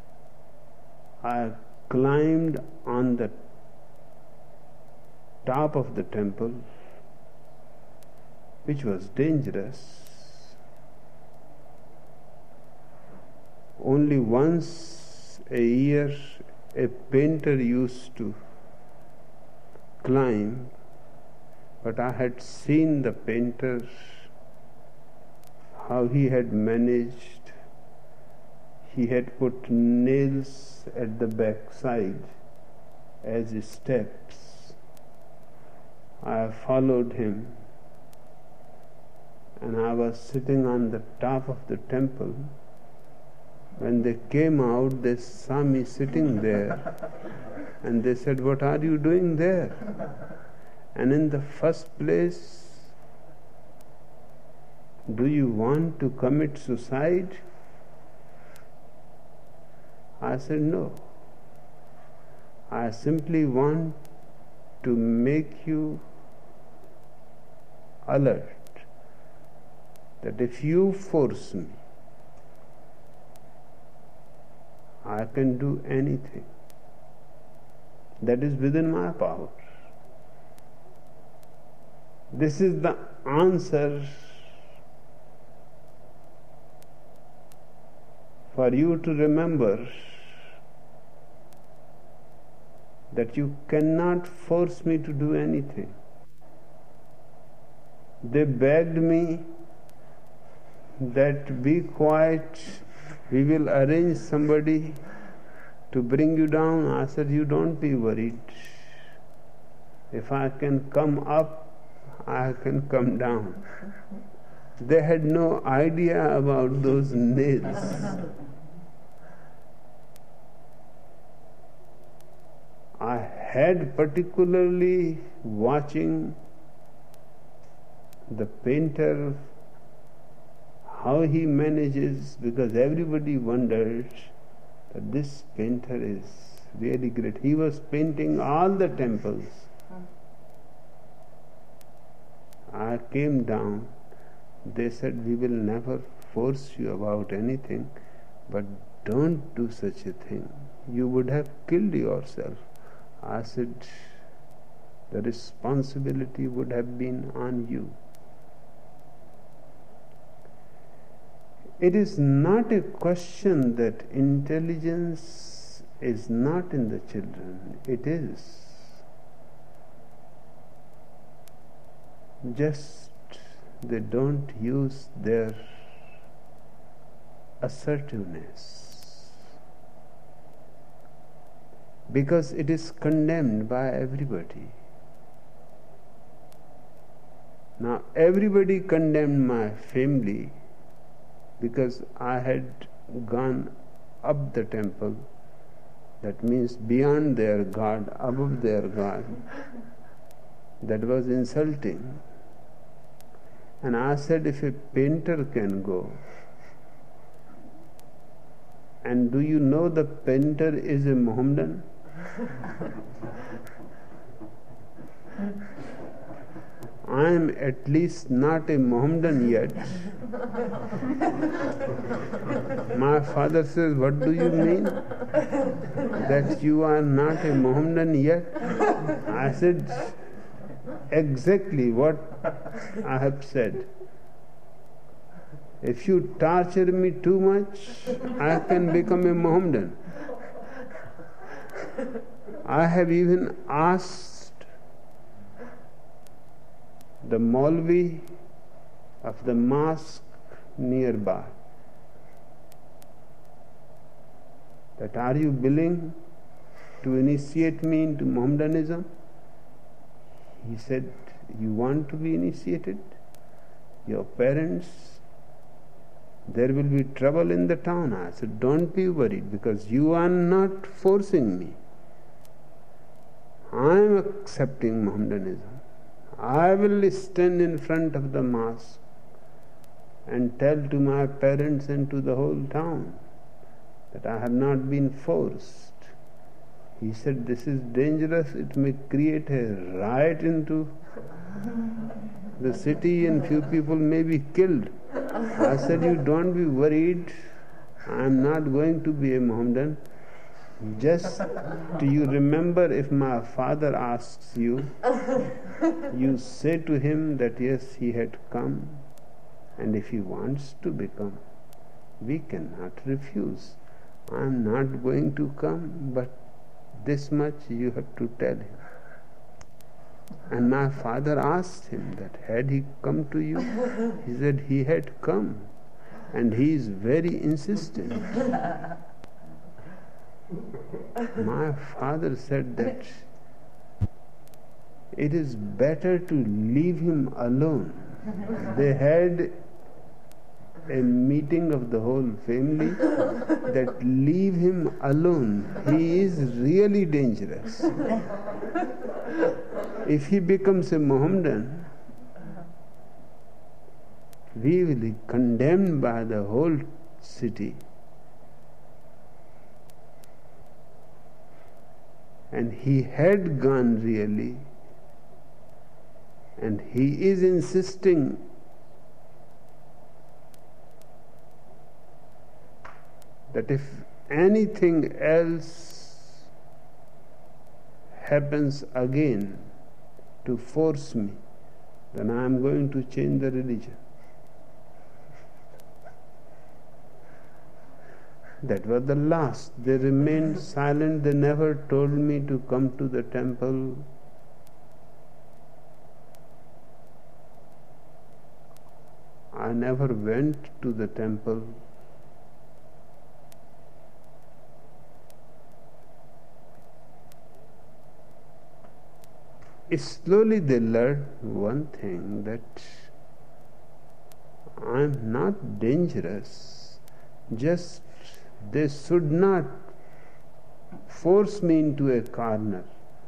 I climbed on the top of the temple which was dangerous. Only once a year a painter used to climb, but I had seen the painter, how he had managed. He had put nails at the back side as steps. I followed him, and I was sitting on the top of the temple. When they came out, they saw me sitting there, and they said, "What are you doing there?" And in the first place, do you want to commit suicide? I said, no. I simply want to make you alert that if you force me, I can do anything that is within my power. This is the answer for you to remember, that you cannot force me to do anything. They begged me that be quiet, we will arrange somebody to bring you down. I said, you don't be worried. If I can come up, I can come down. They had no idea about those nails. I had particularly watching the painter, how he manages, because everybody wondered that this painter is really great. He was painting all the temples. I came down. They said, we will never force you about anything, but don't do such a thing. You would have killed yourself. I said, the responsibility would have been on you. It is not a question that intelligence is not in the children. It is. Just they don't use their assertiveness, because it is condemned by everybody. Now everybody condemned my family because I had gone up the temple, that means beyond their God, above their God. That was insulting. And I said, if a painter can go, and do you know the painter is a Mohammedan? I am at least not a Mohammedan yet. My father says, what do you mean? That you are not a Mohammedan yet? I said, exactly what I have said. If you torture me too much, I can become a Mohammedan. I have even asked the Maulvi of the mosque nearby that, are you willing to initiate me into Mohammedanism? He said, you want to be initiated? Your parents, there will be trouble in the town. I said, don't be worried, because you are not forcing me. I am accepting Mohammedanism. I will stand in front of the mosque and tell to my parents and to the whole town that I have not been forced. He said, this is dangerous. It may create a riot into the city and few people may be killed. I said, you don't be worried. I am not going to be a Mohammedan. Just do you remember, if my father asks you, you say to him that yes, he had come, and if he wants to become, we cannot refuse. I am not going to come, but this much you have to tell him. And my father asked him that had he come to you? He said he had come, and he is very insistent. My father said that it is better to leave him alone. They had a meeting of the whole family that leave him alone. He is really dangerous. If he becomes a Mohammedan, we will be condemned by the whole city. And he had gone really, and he is insisting that if anything else happens again to force me, then I am going to change the religion. That was the last. They remained silent. They never told me to come to the temple. I never went to the temple. Slowly they learned one thing, that I am not dangerous. Just they should not force me into a corner.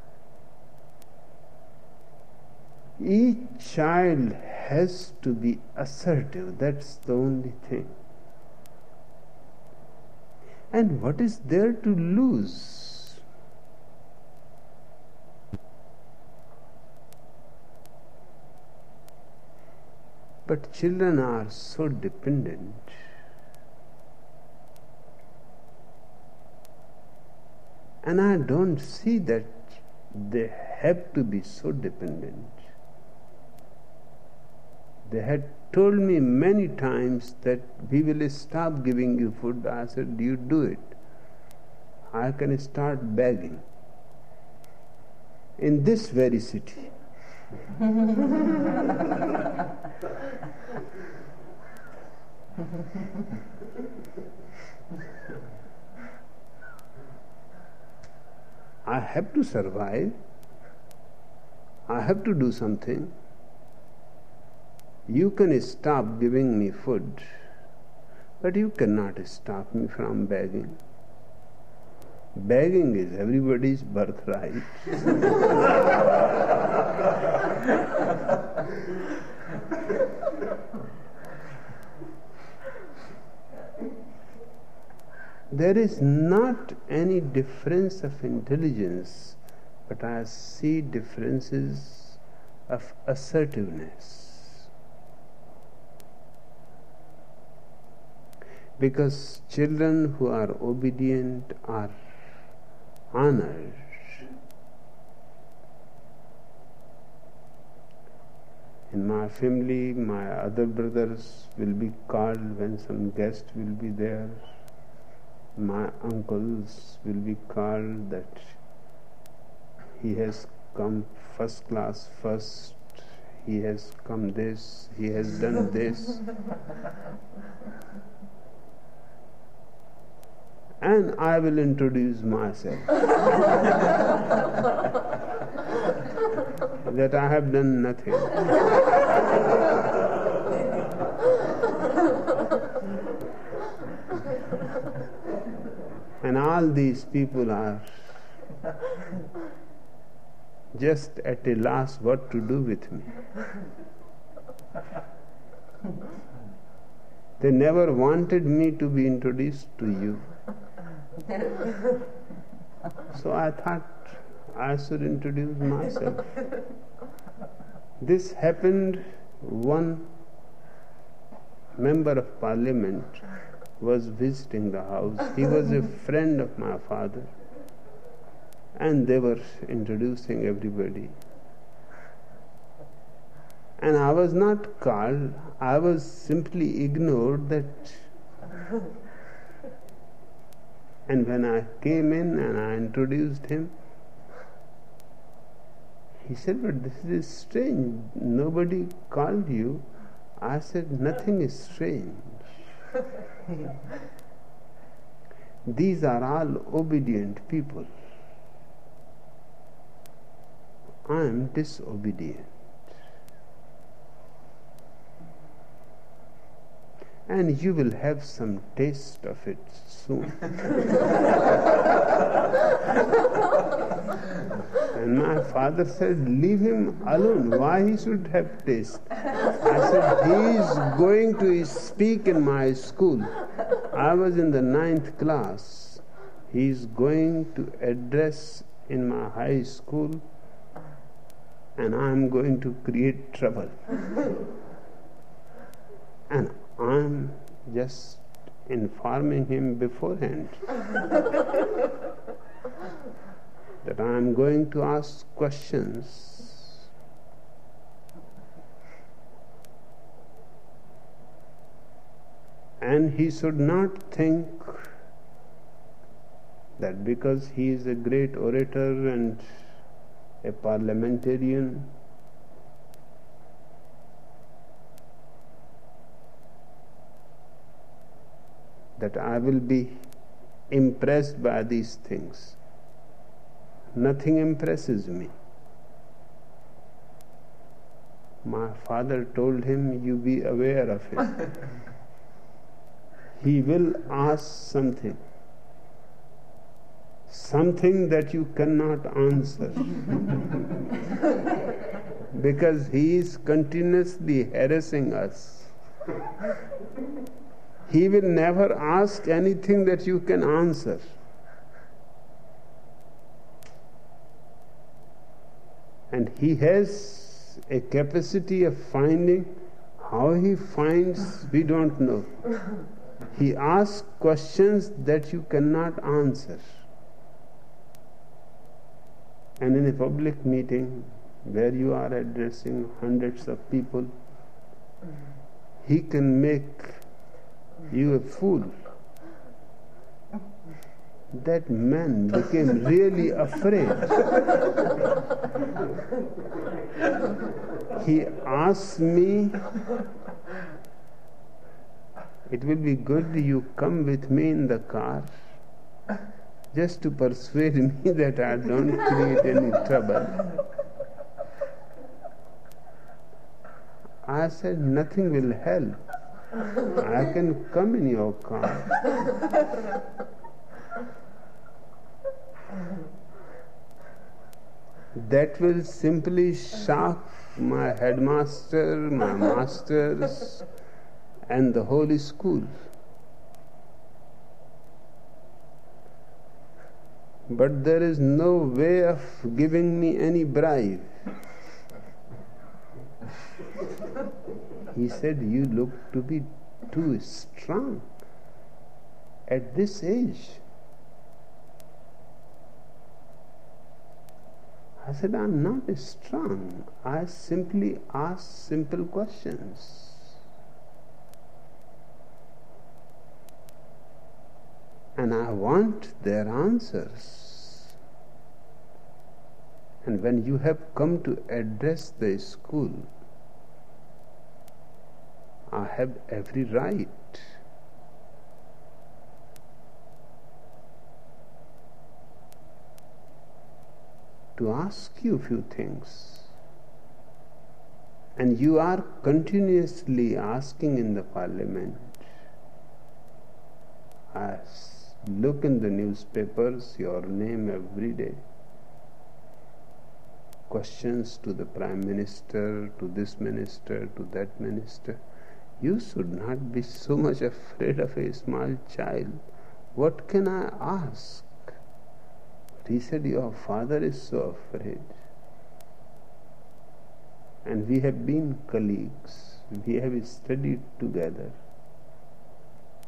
Each child has to be assertive. That's the only thing. And what is there to lose? But children are so dependent. And I don't see that they have to be so dependent. They had told me many times that we will stop giving you food. I said, you do it. I can start begging in this very city. I have to survive. I have to do something. You can stop giving me food, but you cannot stop me from begging. Begging is everybody's birthright. There is not any difference of intelligence, but I see differences of assertiveness. Because children who are obedient are honored. In my family, my other brothers will be called when some guest will be there. My uncles will be called that he has come first class first, he has come this, he has done this. And I will introduce myself. That I have done nothing. And all these people are just at a loss what to do with me. They never wanted me to be introduced to you. So I thought I should introduce myself. This happened. One member of parliament was visiting the house. He was a friend of my father. and they were introducing everybody. And I was not called, I was simply ignored that. And when I came in and I introduced him, he said, but this is strange, nobody called you. I said, nothing is strange. These are all obedient people. I am disobedient. And you will have some taste of it soon. And my father said, leave him alone. Why he should have taste? I said, he is going to speak in my school. I was in the ninth class. He is going to address in my high school, and I am going to create trouble. And I am just informing him beforehand that I am going to ask questions. And he should not think that because he is a great orator and a parliamentarian, that I will be impressed by these things. Nothing impresses me. My father told him, you be aware of it. He will ask something. Something that you cannot answer. Because he is continuously harassing us. He will never ask anything that you can answer. And he has a capacity of finding. How he finds, we don't know. He asks questions that you cannot answer. And in a public meeting where you are addressing hundreds of people, he can make you a fool. That man became really afraid. He asked me, it will be good you come with me in the car, just to persuade me that I don't create any trouble. I said, nothing will help. I can come in your car. That will simply shock my headmaster, my masters, and the whole school. But there is no way of giving me any bribe. He said, you look to be too strong at this age. I said, I'm not strong. I simply ask simple questions. And I want their answers. And when you have come to address the school, I have every right to ask you a few things. And you are continuously asking in the parliament. I look in the newspapers, your name every day. Questions to the Prime Minister, to this minister, to that minister. You should not be so much afraid of a small child. What can I ask? But he said, your father is so afraid. And we have been colleagues. We have studied together.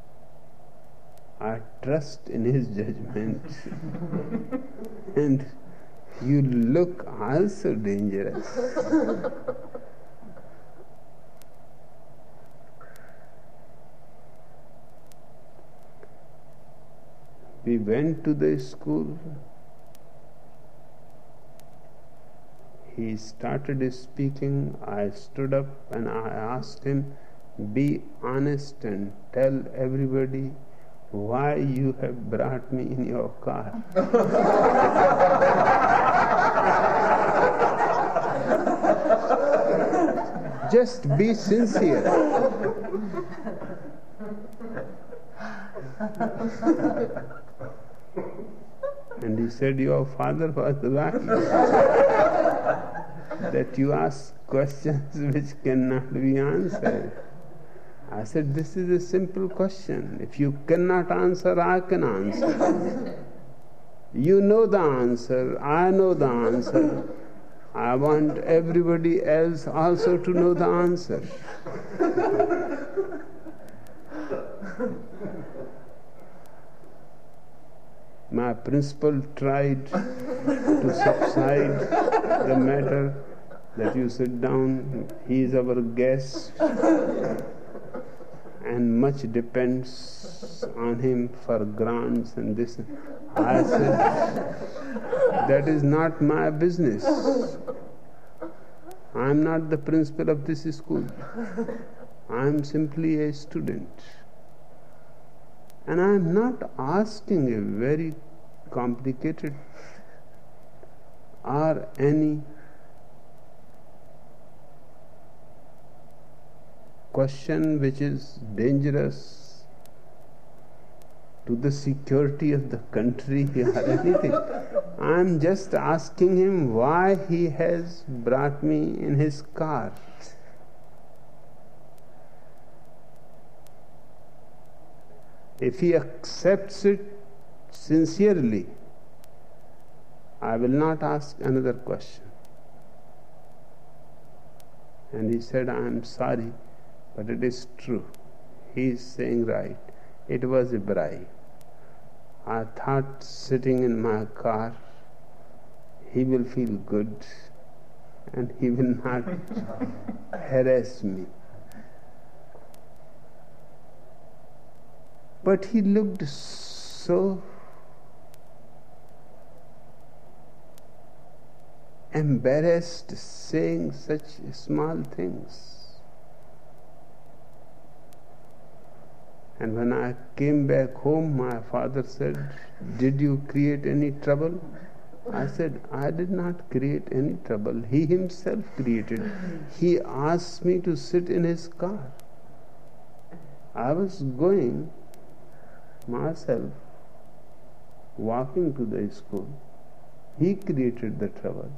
I trust in his judgment. And You look also dangerous. We went to the school. He started speaking. I stood up and I asked him, be honest and tell everybody why you have brought me in your car. Just be sincere. And he said, your father was right, that you ask questions which cannot be answered. I said, this is a simple question. If you cannot answer, I can answer. You know the answer, I know the answer. I want everybody else also to know the answer. My principal tried to subside the matter, that you sit down, he is our guest, and much depends on him for grants and this. I said, that is not my business. I am not the principal of this school. I am simply a student. And I am not asking a very complicated or any question which is dangerous to the security of the country or anything. I am just asking him why he has brought me in his car. If he accepts it sincerely, I will not ask another question. And he said, I am sorry, but it is true. He is saying right. It was a bribe. I thought sitting in my car, he will feel good and he will not harass me. But he looked so embarrassed saying such small things. And when I came back home, my father said, did you create any trouble? I said, I did not create any trouble. He himself created. He asked me to sit in his car. I was going myself, walking to the school. He created the trouble.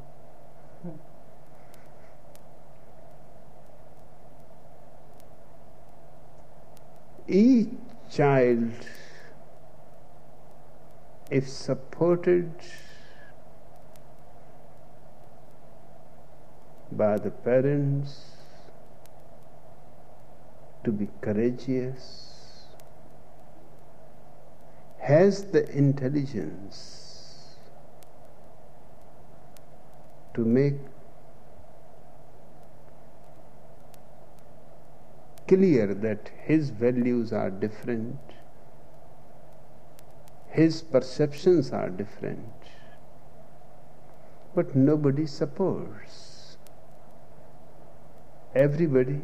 Each child, if supported by the parents to be courageous, has the intelligence to make clear that his values are different, his perceptions are different, but nobody supports. Everybody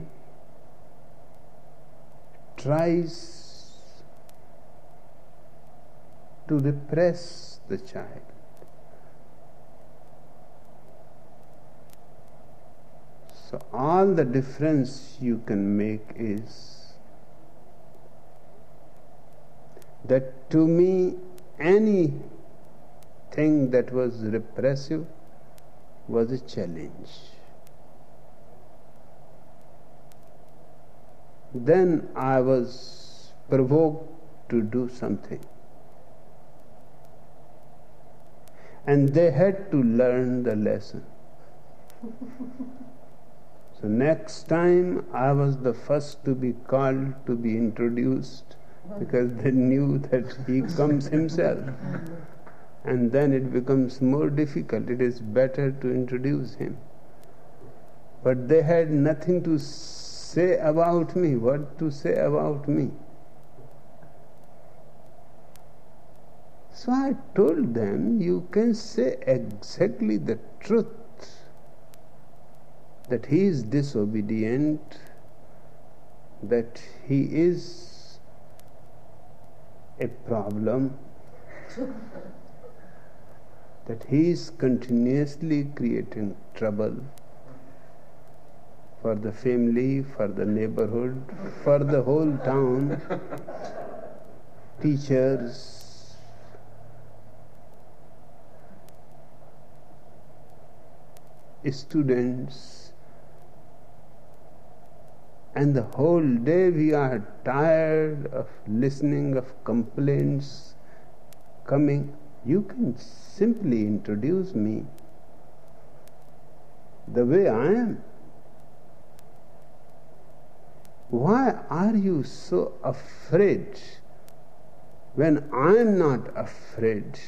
tries to repress the child. So all the difference you can make is that to me anything that was repressive was a challenge. Then I was provoked to do something. And they had to learn the lesson. So next time I was the first to be called, to be introduced, because they knew that he comes himself. and then it becomes more difficult. It is better to introduce him. But they had nothing to say about me. What to say about me? So I told them, you can say exactly the truth, that he is disobedient, that he is a problem, that he is continuously creating trouble for the family, for the neighborhood, for the whole town, teachers, students, and the whole day we are tired of listening of complaints coming. You can simply introduce me the way I am. Why are you so afraid when I am not afraid?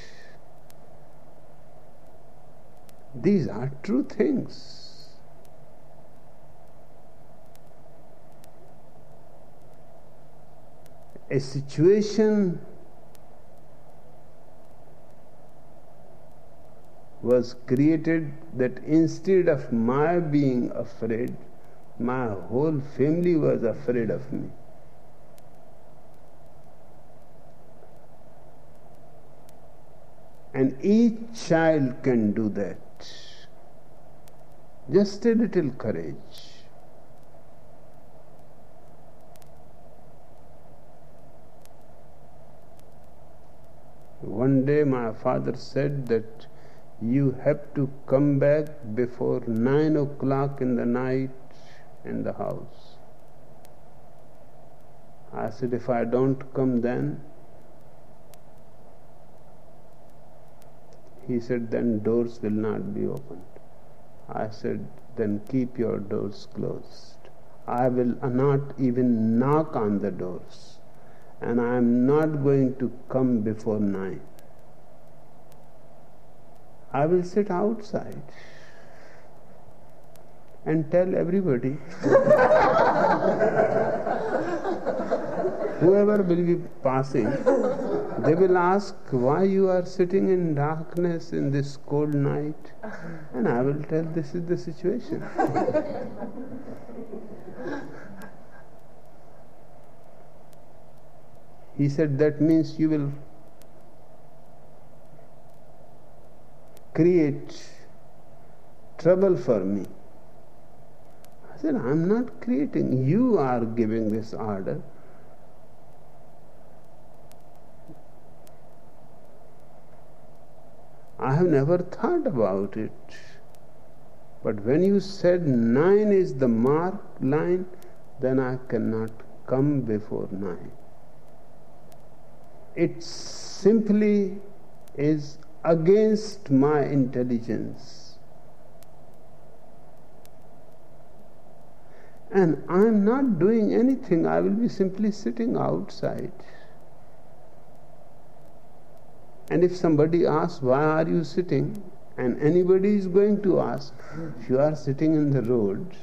These are true things. A situation was created that instead of my being afraid, my whole family was afraid of me. And each child can do that. Just a little courage. One day my father said that you have to come back before nine o'clock in the night in the house. I said, if I don't come then? He said, then doors will not be opened. I said, then keep your doors closed. I will not even knock on the doors, and I am not going to come before nine. I will sit outside and tell everybody. Whoever will be passing, they will ask why you are sitting in darkness in this cold night, and I will tell this is the situation. He said, that means you will create trouble for me. I said, I am not creating. You are giving this order. I have never thought about it. But when you said nine is the mark line, then I cannot come before nine. It simply is against my intelligence. And I am not doing anything. I will be simply sitting outside. And if somebody asks, why are you sitting? And anybody is going to ask, if you are sitting in the road,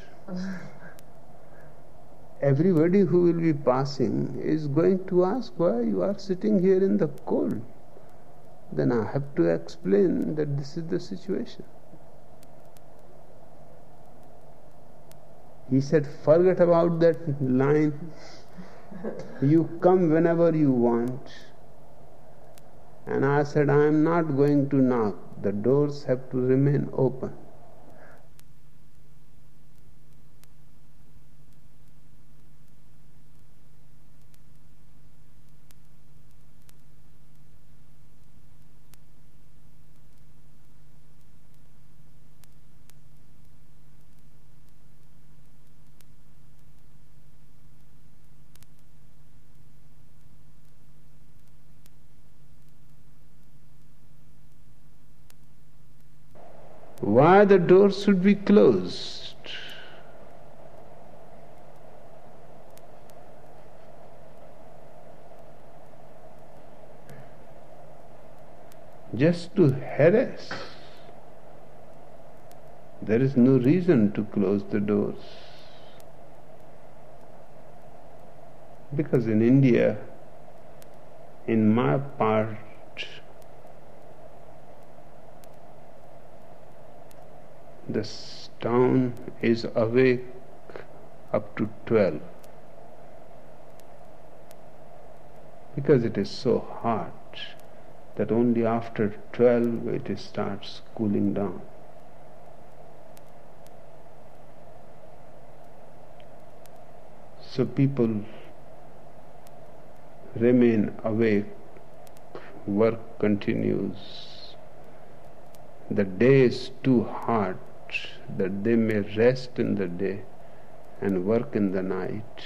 everybody who will be passing is going to ask why you are sitting here in the cold. Then I have to explain that this is the situation. He said, forget about that line. You come whenever you want. And I said, I am not going to knock. The doors have to remain open. Why the doors should be closed? just to harass. There is no reason to close the doors. Because in India, in my part, this town is awake up to twelve. Because it is so hot that only after twelve it starts cooling down. So people remain awake, work continues. The day is too hot that they may rest in the day and work in the night.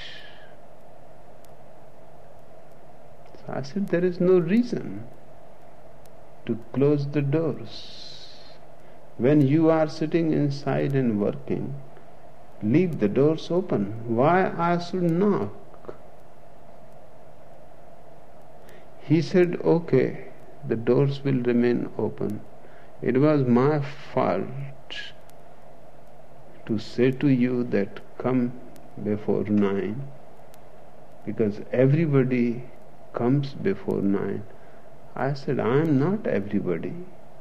So I said, there is no reason to close the doors. When you are sitting inside and working, leave the doors open. Why I should knock? He said, okay, the doors will remain open. It was my fault to say to you that come before nine, because everybody comes before nine. I said, I am not everybody.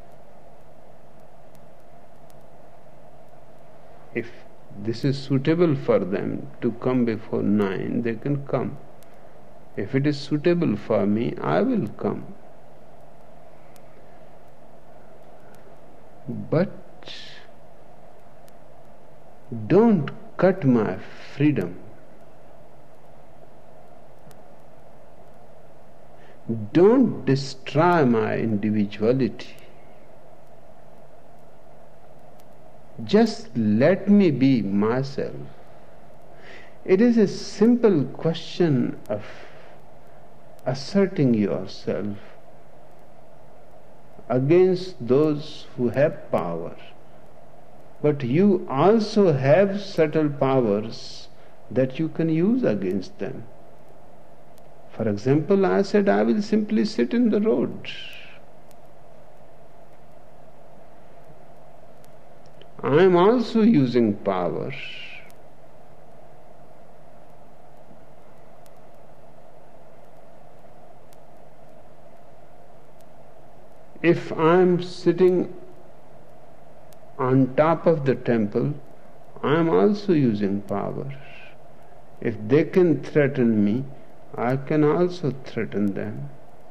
If this is suitable for them to come before nine, they can come. If it is suitable for me, I will come. But don't cut my freedom. Don't destroy my individuality. Just let me be myself. It is a simple question of asserting yourself against those who have power. But you also have subtle powers that you can use against them. For example, I said, I will simply sit in the road. I am also using power. If I am sitting on top of the temple, I am also using power. If they can threaten me, I can also threaten them.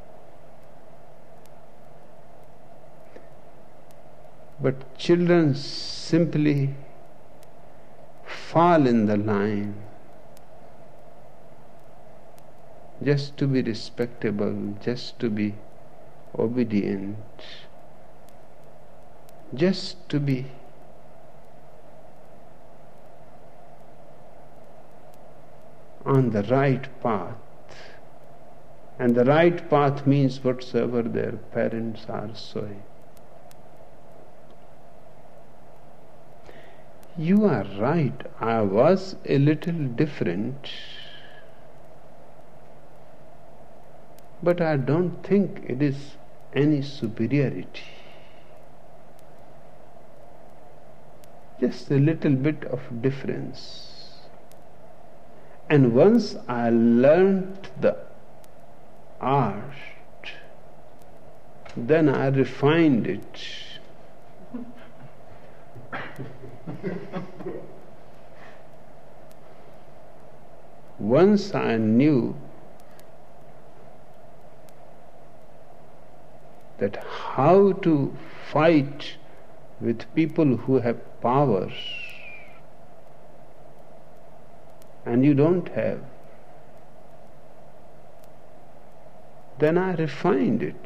But children simply fall in the line just to be respectable, just to be obedient, just to be on the right path. And the right path means whatsoever their parents are showing. You are right, I was a little different, but I don't think it is any superiority. Just a little bit of difference. And once I learned the art, then I refined it. Once I knew that how to fight with people who have power and you don't have, then I refined it.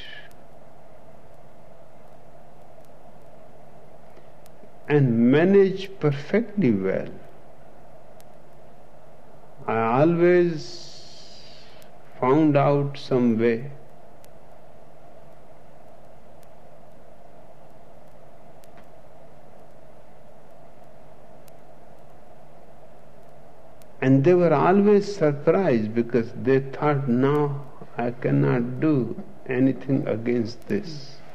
And managed perfectly well. I always found out some way and they were always surprised because they thought, now I cannot do anything against this.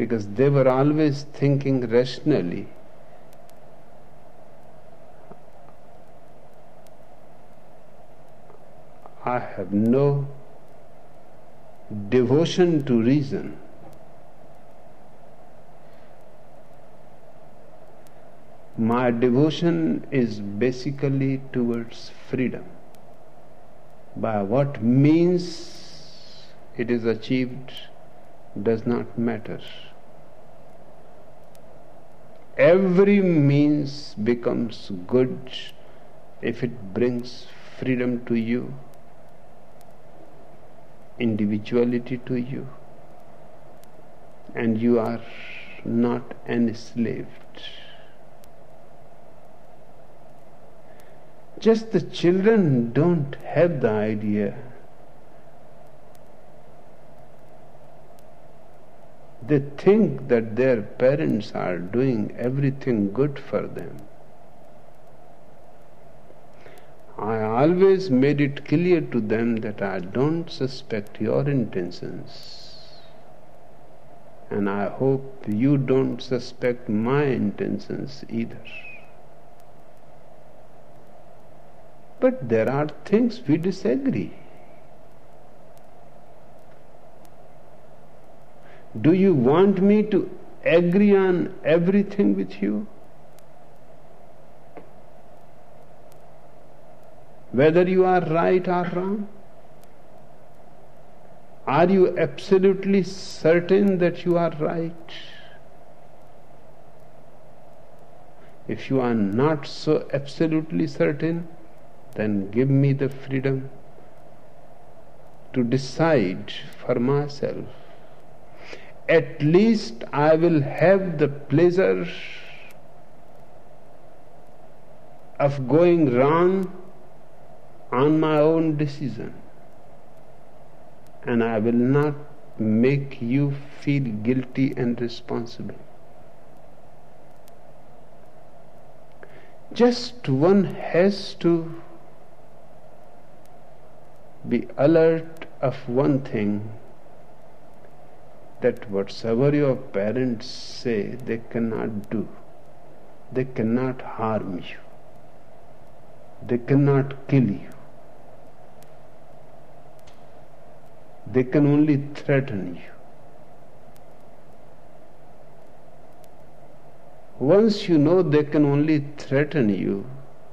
because they were always thinking rationally. I have no devotion to reason. My devotion is basically towards freedom. By what means it is achieved does not matter. Every means becomes good if it brings freedom to you, individuality to you, and you are not enslaved. Just the children don't have the idea. They think that their parents are doing everything good for them. I always made it clear to them that I don't suspect your intentions, and I hope you don't suspect my intentions either. But there are things we disagree. Do you want me to agree on everything with you? Whether you are right or wrong? Are you absolutely certain that you are right? If you are not so absolutely certain, then give me the freedom to decide for myself. At least I will have the pleasure of going wrong on my own decision, and I will not make you feel guilty and responsible. Just one has to be alert of one thing, that whatsoever your parents say, they cannot do. They cannot harm you. They cannot kill you. They can only threaten you. Once you know they can only threaten you,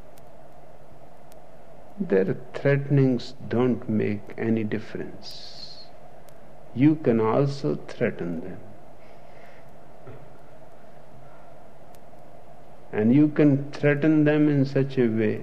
their threatenings don't make any difference. You can also threaten them. And you can threaten them in such a way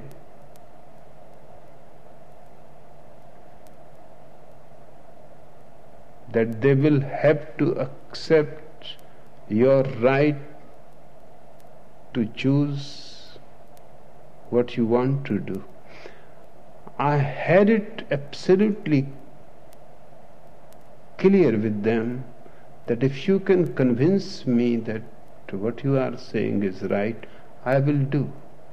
that they will have to accept your right to choose what you want to do. I had it absolutely clear with them that if you can convince me that what you are saying is right, I will do.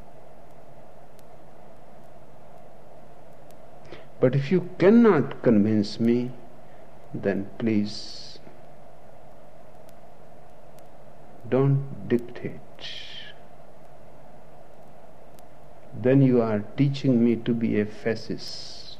But if you cannot convince me, then please don't dictate. Then you are teaching me to be a fascist.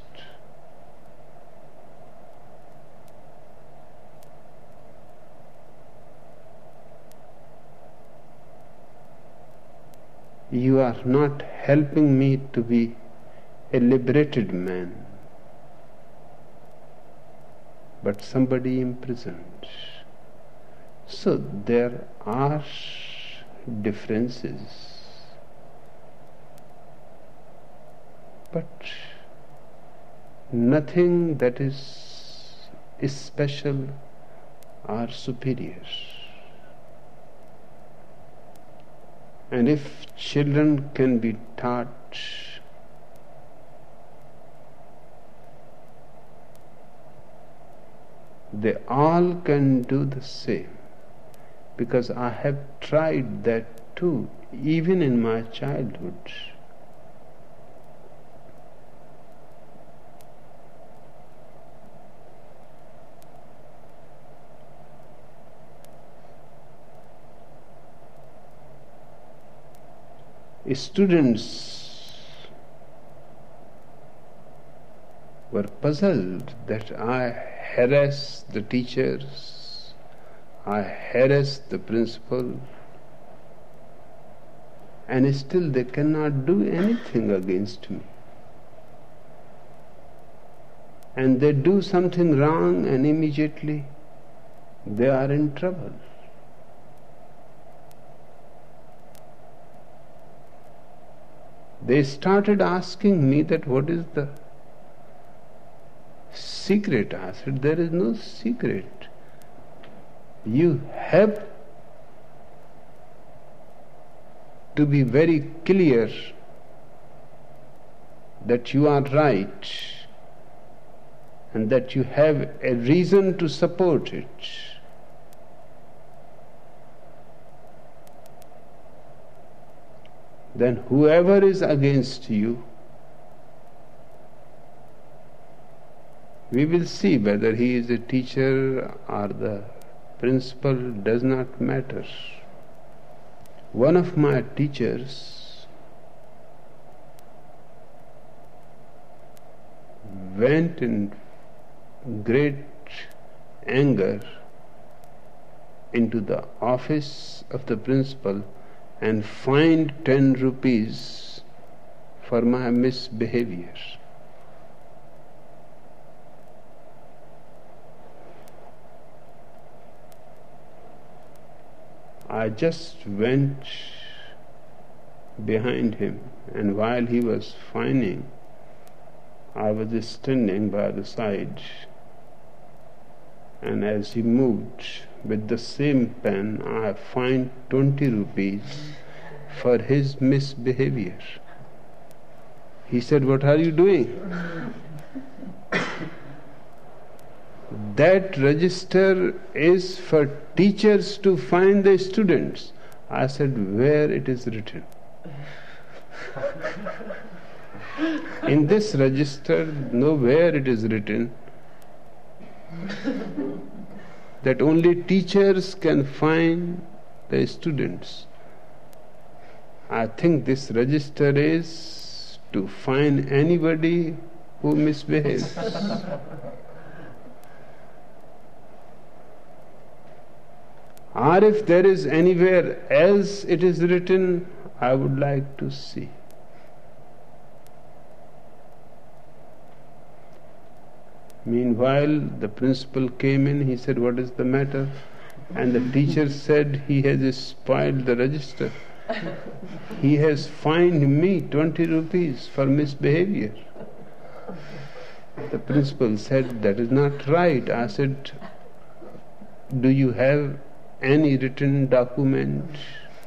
You are not helping me to be a liberated man, but somebody imprisoned. So there are differences. But nothing that is, is special or superior. And if children can be taught they all can do the same, because I have tried that too, even in my childhood. students were puzzled that I harass the teachers, I harass the principal, and still they cannot do anything against me. And they do something wrong and immediately they are in trouble. They started asking me that what is the secret? I said, there is no secret. You have to be very clear that you are right and that you have a reason to support it. Then whoever is against you, we will see whether he is a teacher or the principal, does not matter. One of my teachers went in great anger into the office of the principal and fined ten rupees for my misbehavior. I just went behind him, and while he was fining, I was standing by the side, and as he moved with the same pen, I fined twenty rupees for his misbehavior. He said, "What are you doing?" That register is for teachers to find the students. I said, where it is written? In this register, nowhere it is written that only teachers can find the students. I think this register is to find anybody who misbehaves. Or if there is anywhere else it is written, I would like to see. Meanwhile, the principal came in, he said, "What is the matter?" And the teacher said, "He has spoiled the register. He has fined me twenty rupees for misbehavior." The principal said, "That is not right." I said, "Do you have any written document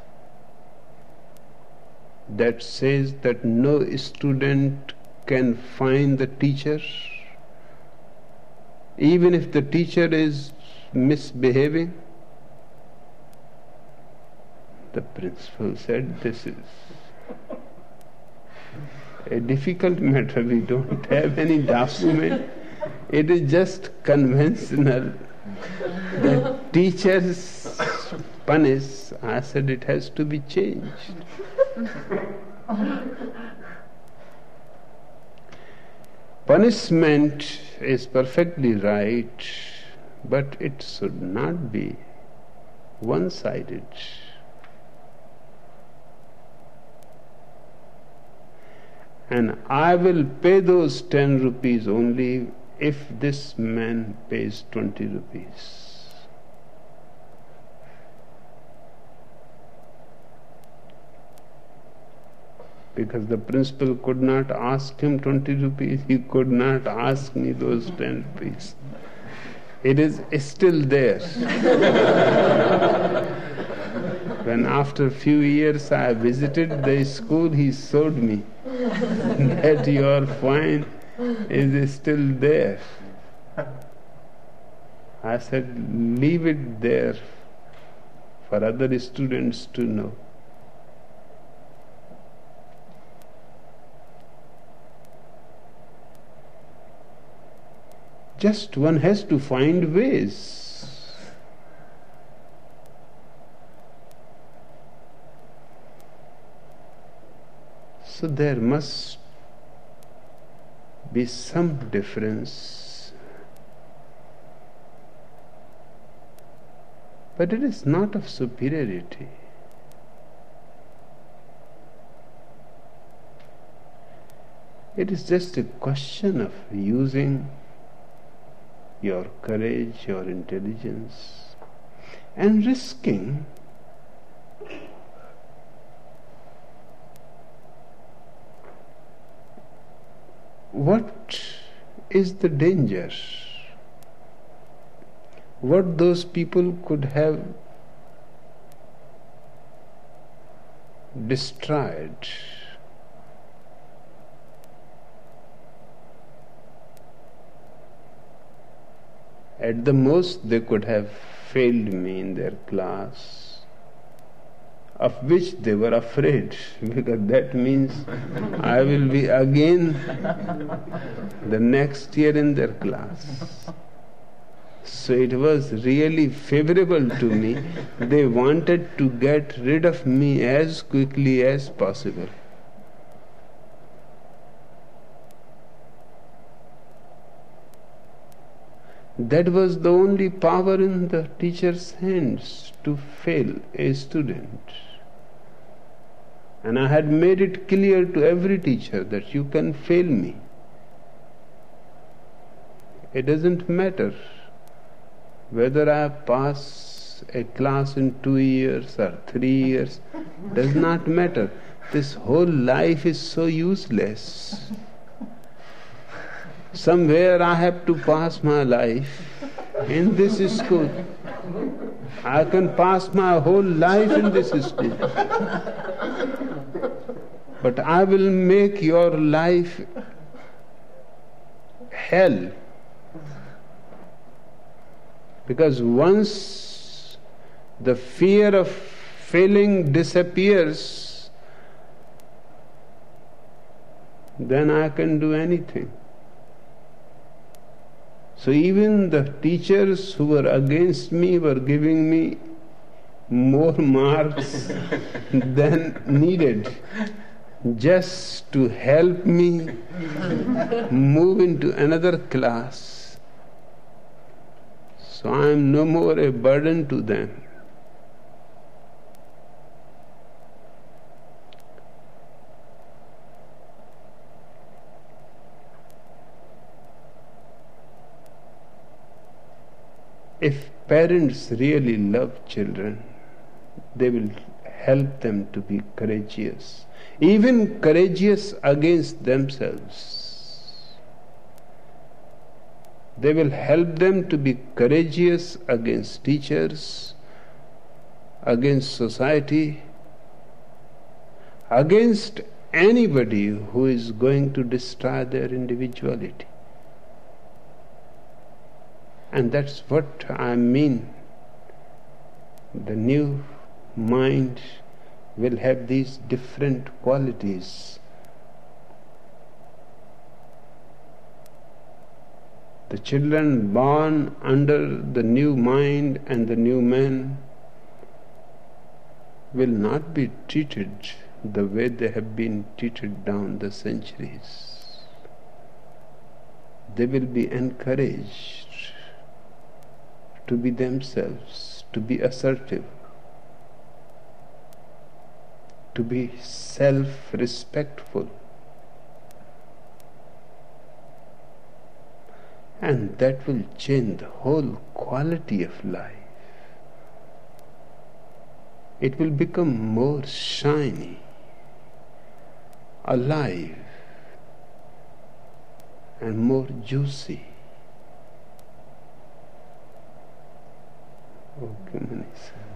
that says that no student can fine the teacher, even if the teacher is misbehaving?" The principal said, "This is a difficult matter. We don't have any document. It is just conventional that teachers punish." I said, "It has to be changed." Punishment is perfectly right, but it should not be one-sided. And I will pay those ten rupees only if this man pays twenty rupees. Because the principal could not ask him twenty rupees, he could not ask me those ten rupees. It is still there. When after a few years I visited the school, he showed me that your fine is still there. I said, "Leave it there for other students to know." Just one has to find ways. So there must be some difference. But it is not of superiority. It is just a question of using your courage, your intelligence, and risking what is the danger, what those people could have destroyed. At the most, they could have failed me in their class, of which they were afraid, because that means I will be again the next year in their class. So it was really favorable to me. They wanted to get rid of me as quickly as possible. That was the only power in the teacher's hands, to fail a student. And I had made it clear to every teacher that you can fail me. It doesn't matter whether I pass a class in two years or three years, does not matter. This whole life is so useless. Somewhere I have to pass my life in this school. I can pass my whole life in this school. But I will make your life hell. Because once the fear of failing disappears, then I can do anything. So even the teachers who were against me were giving me more marks than needed, just to help me move into another class. So I am no more a burden to them. If parents really love children, they will help them to be courageous, even courageous against themselves. They will help them to be courageous against teachers, against society, against anybody who is going to destroy their individuality. And that's what I mean. The new mind will have these different qualities. The children born under the new mind and the new man will not be treated the way they have been treated down the centuries. They will be encouraged to be themselves, to be assertive, to be self-respectful. And that will change the whole quality of life. It will become more shiny, alive, and more juicy. Okay, Manisa.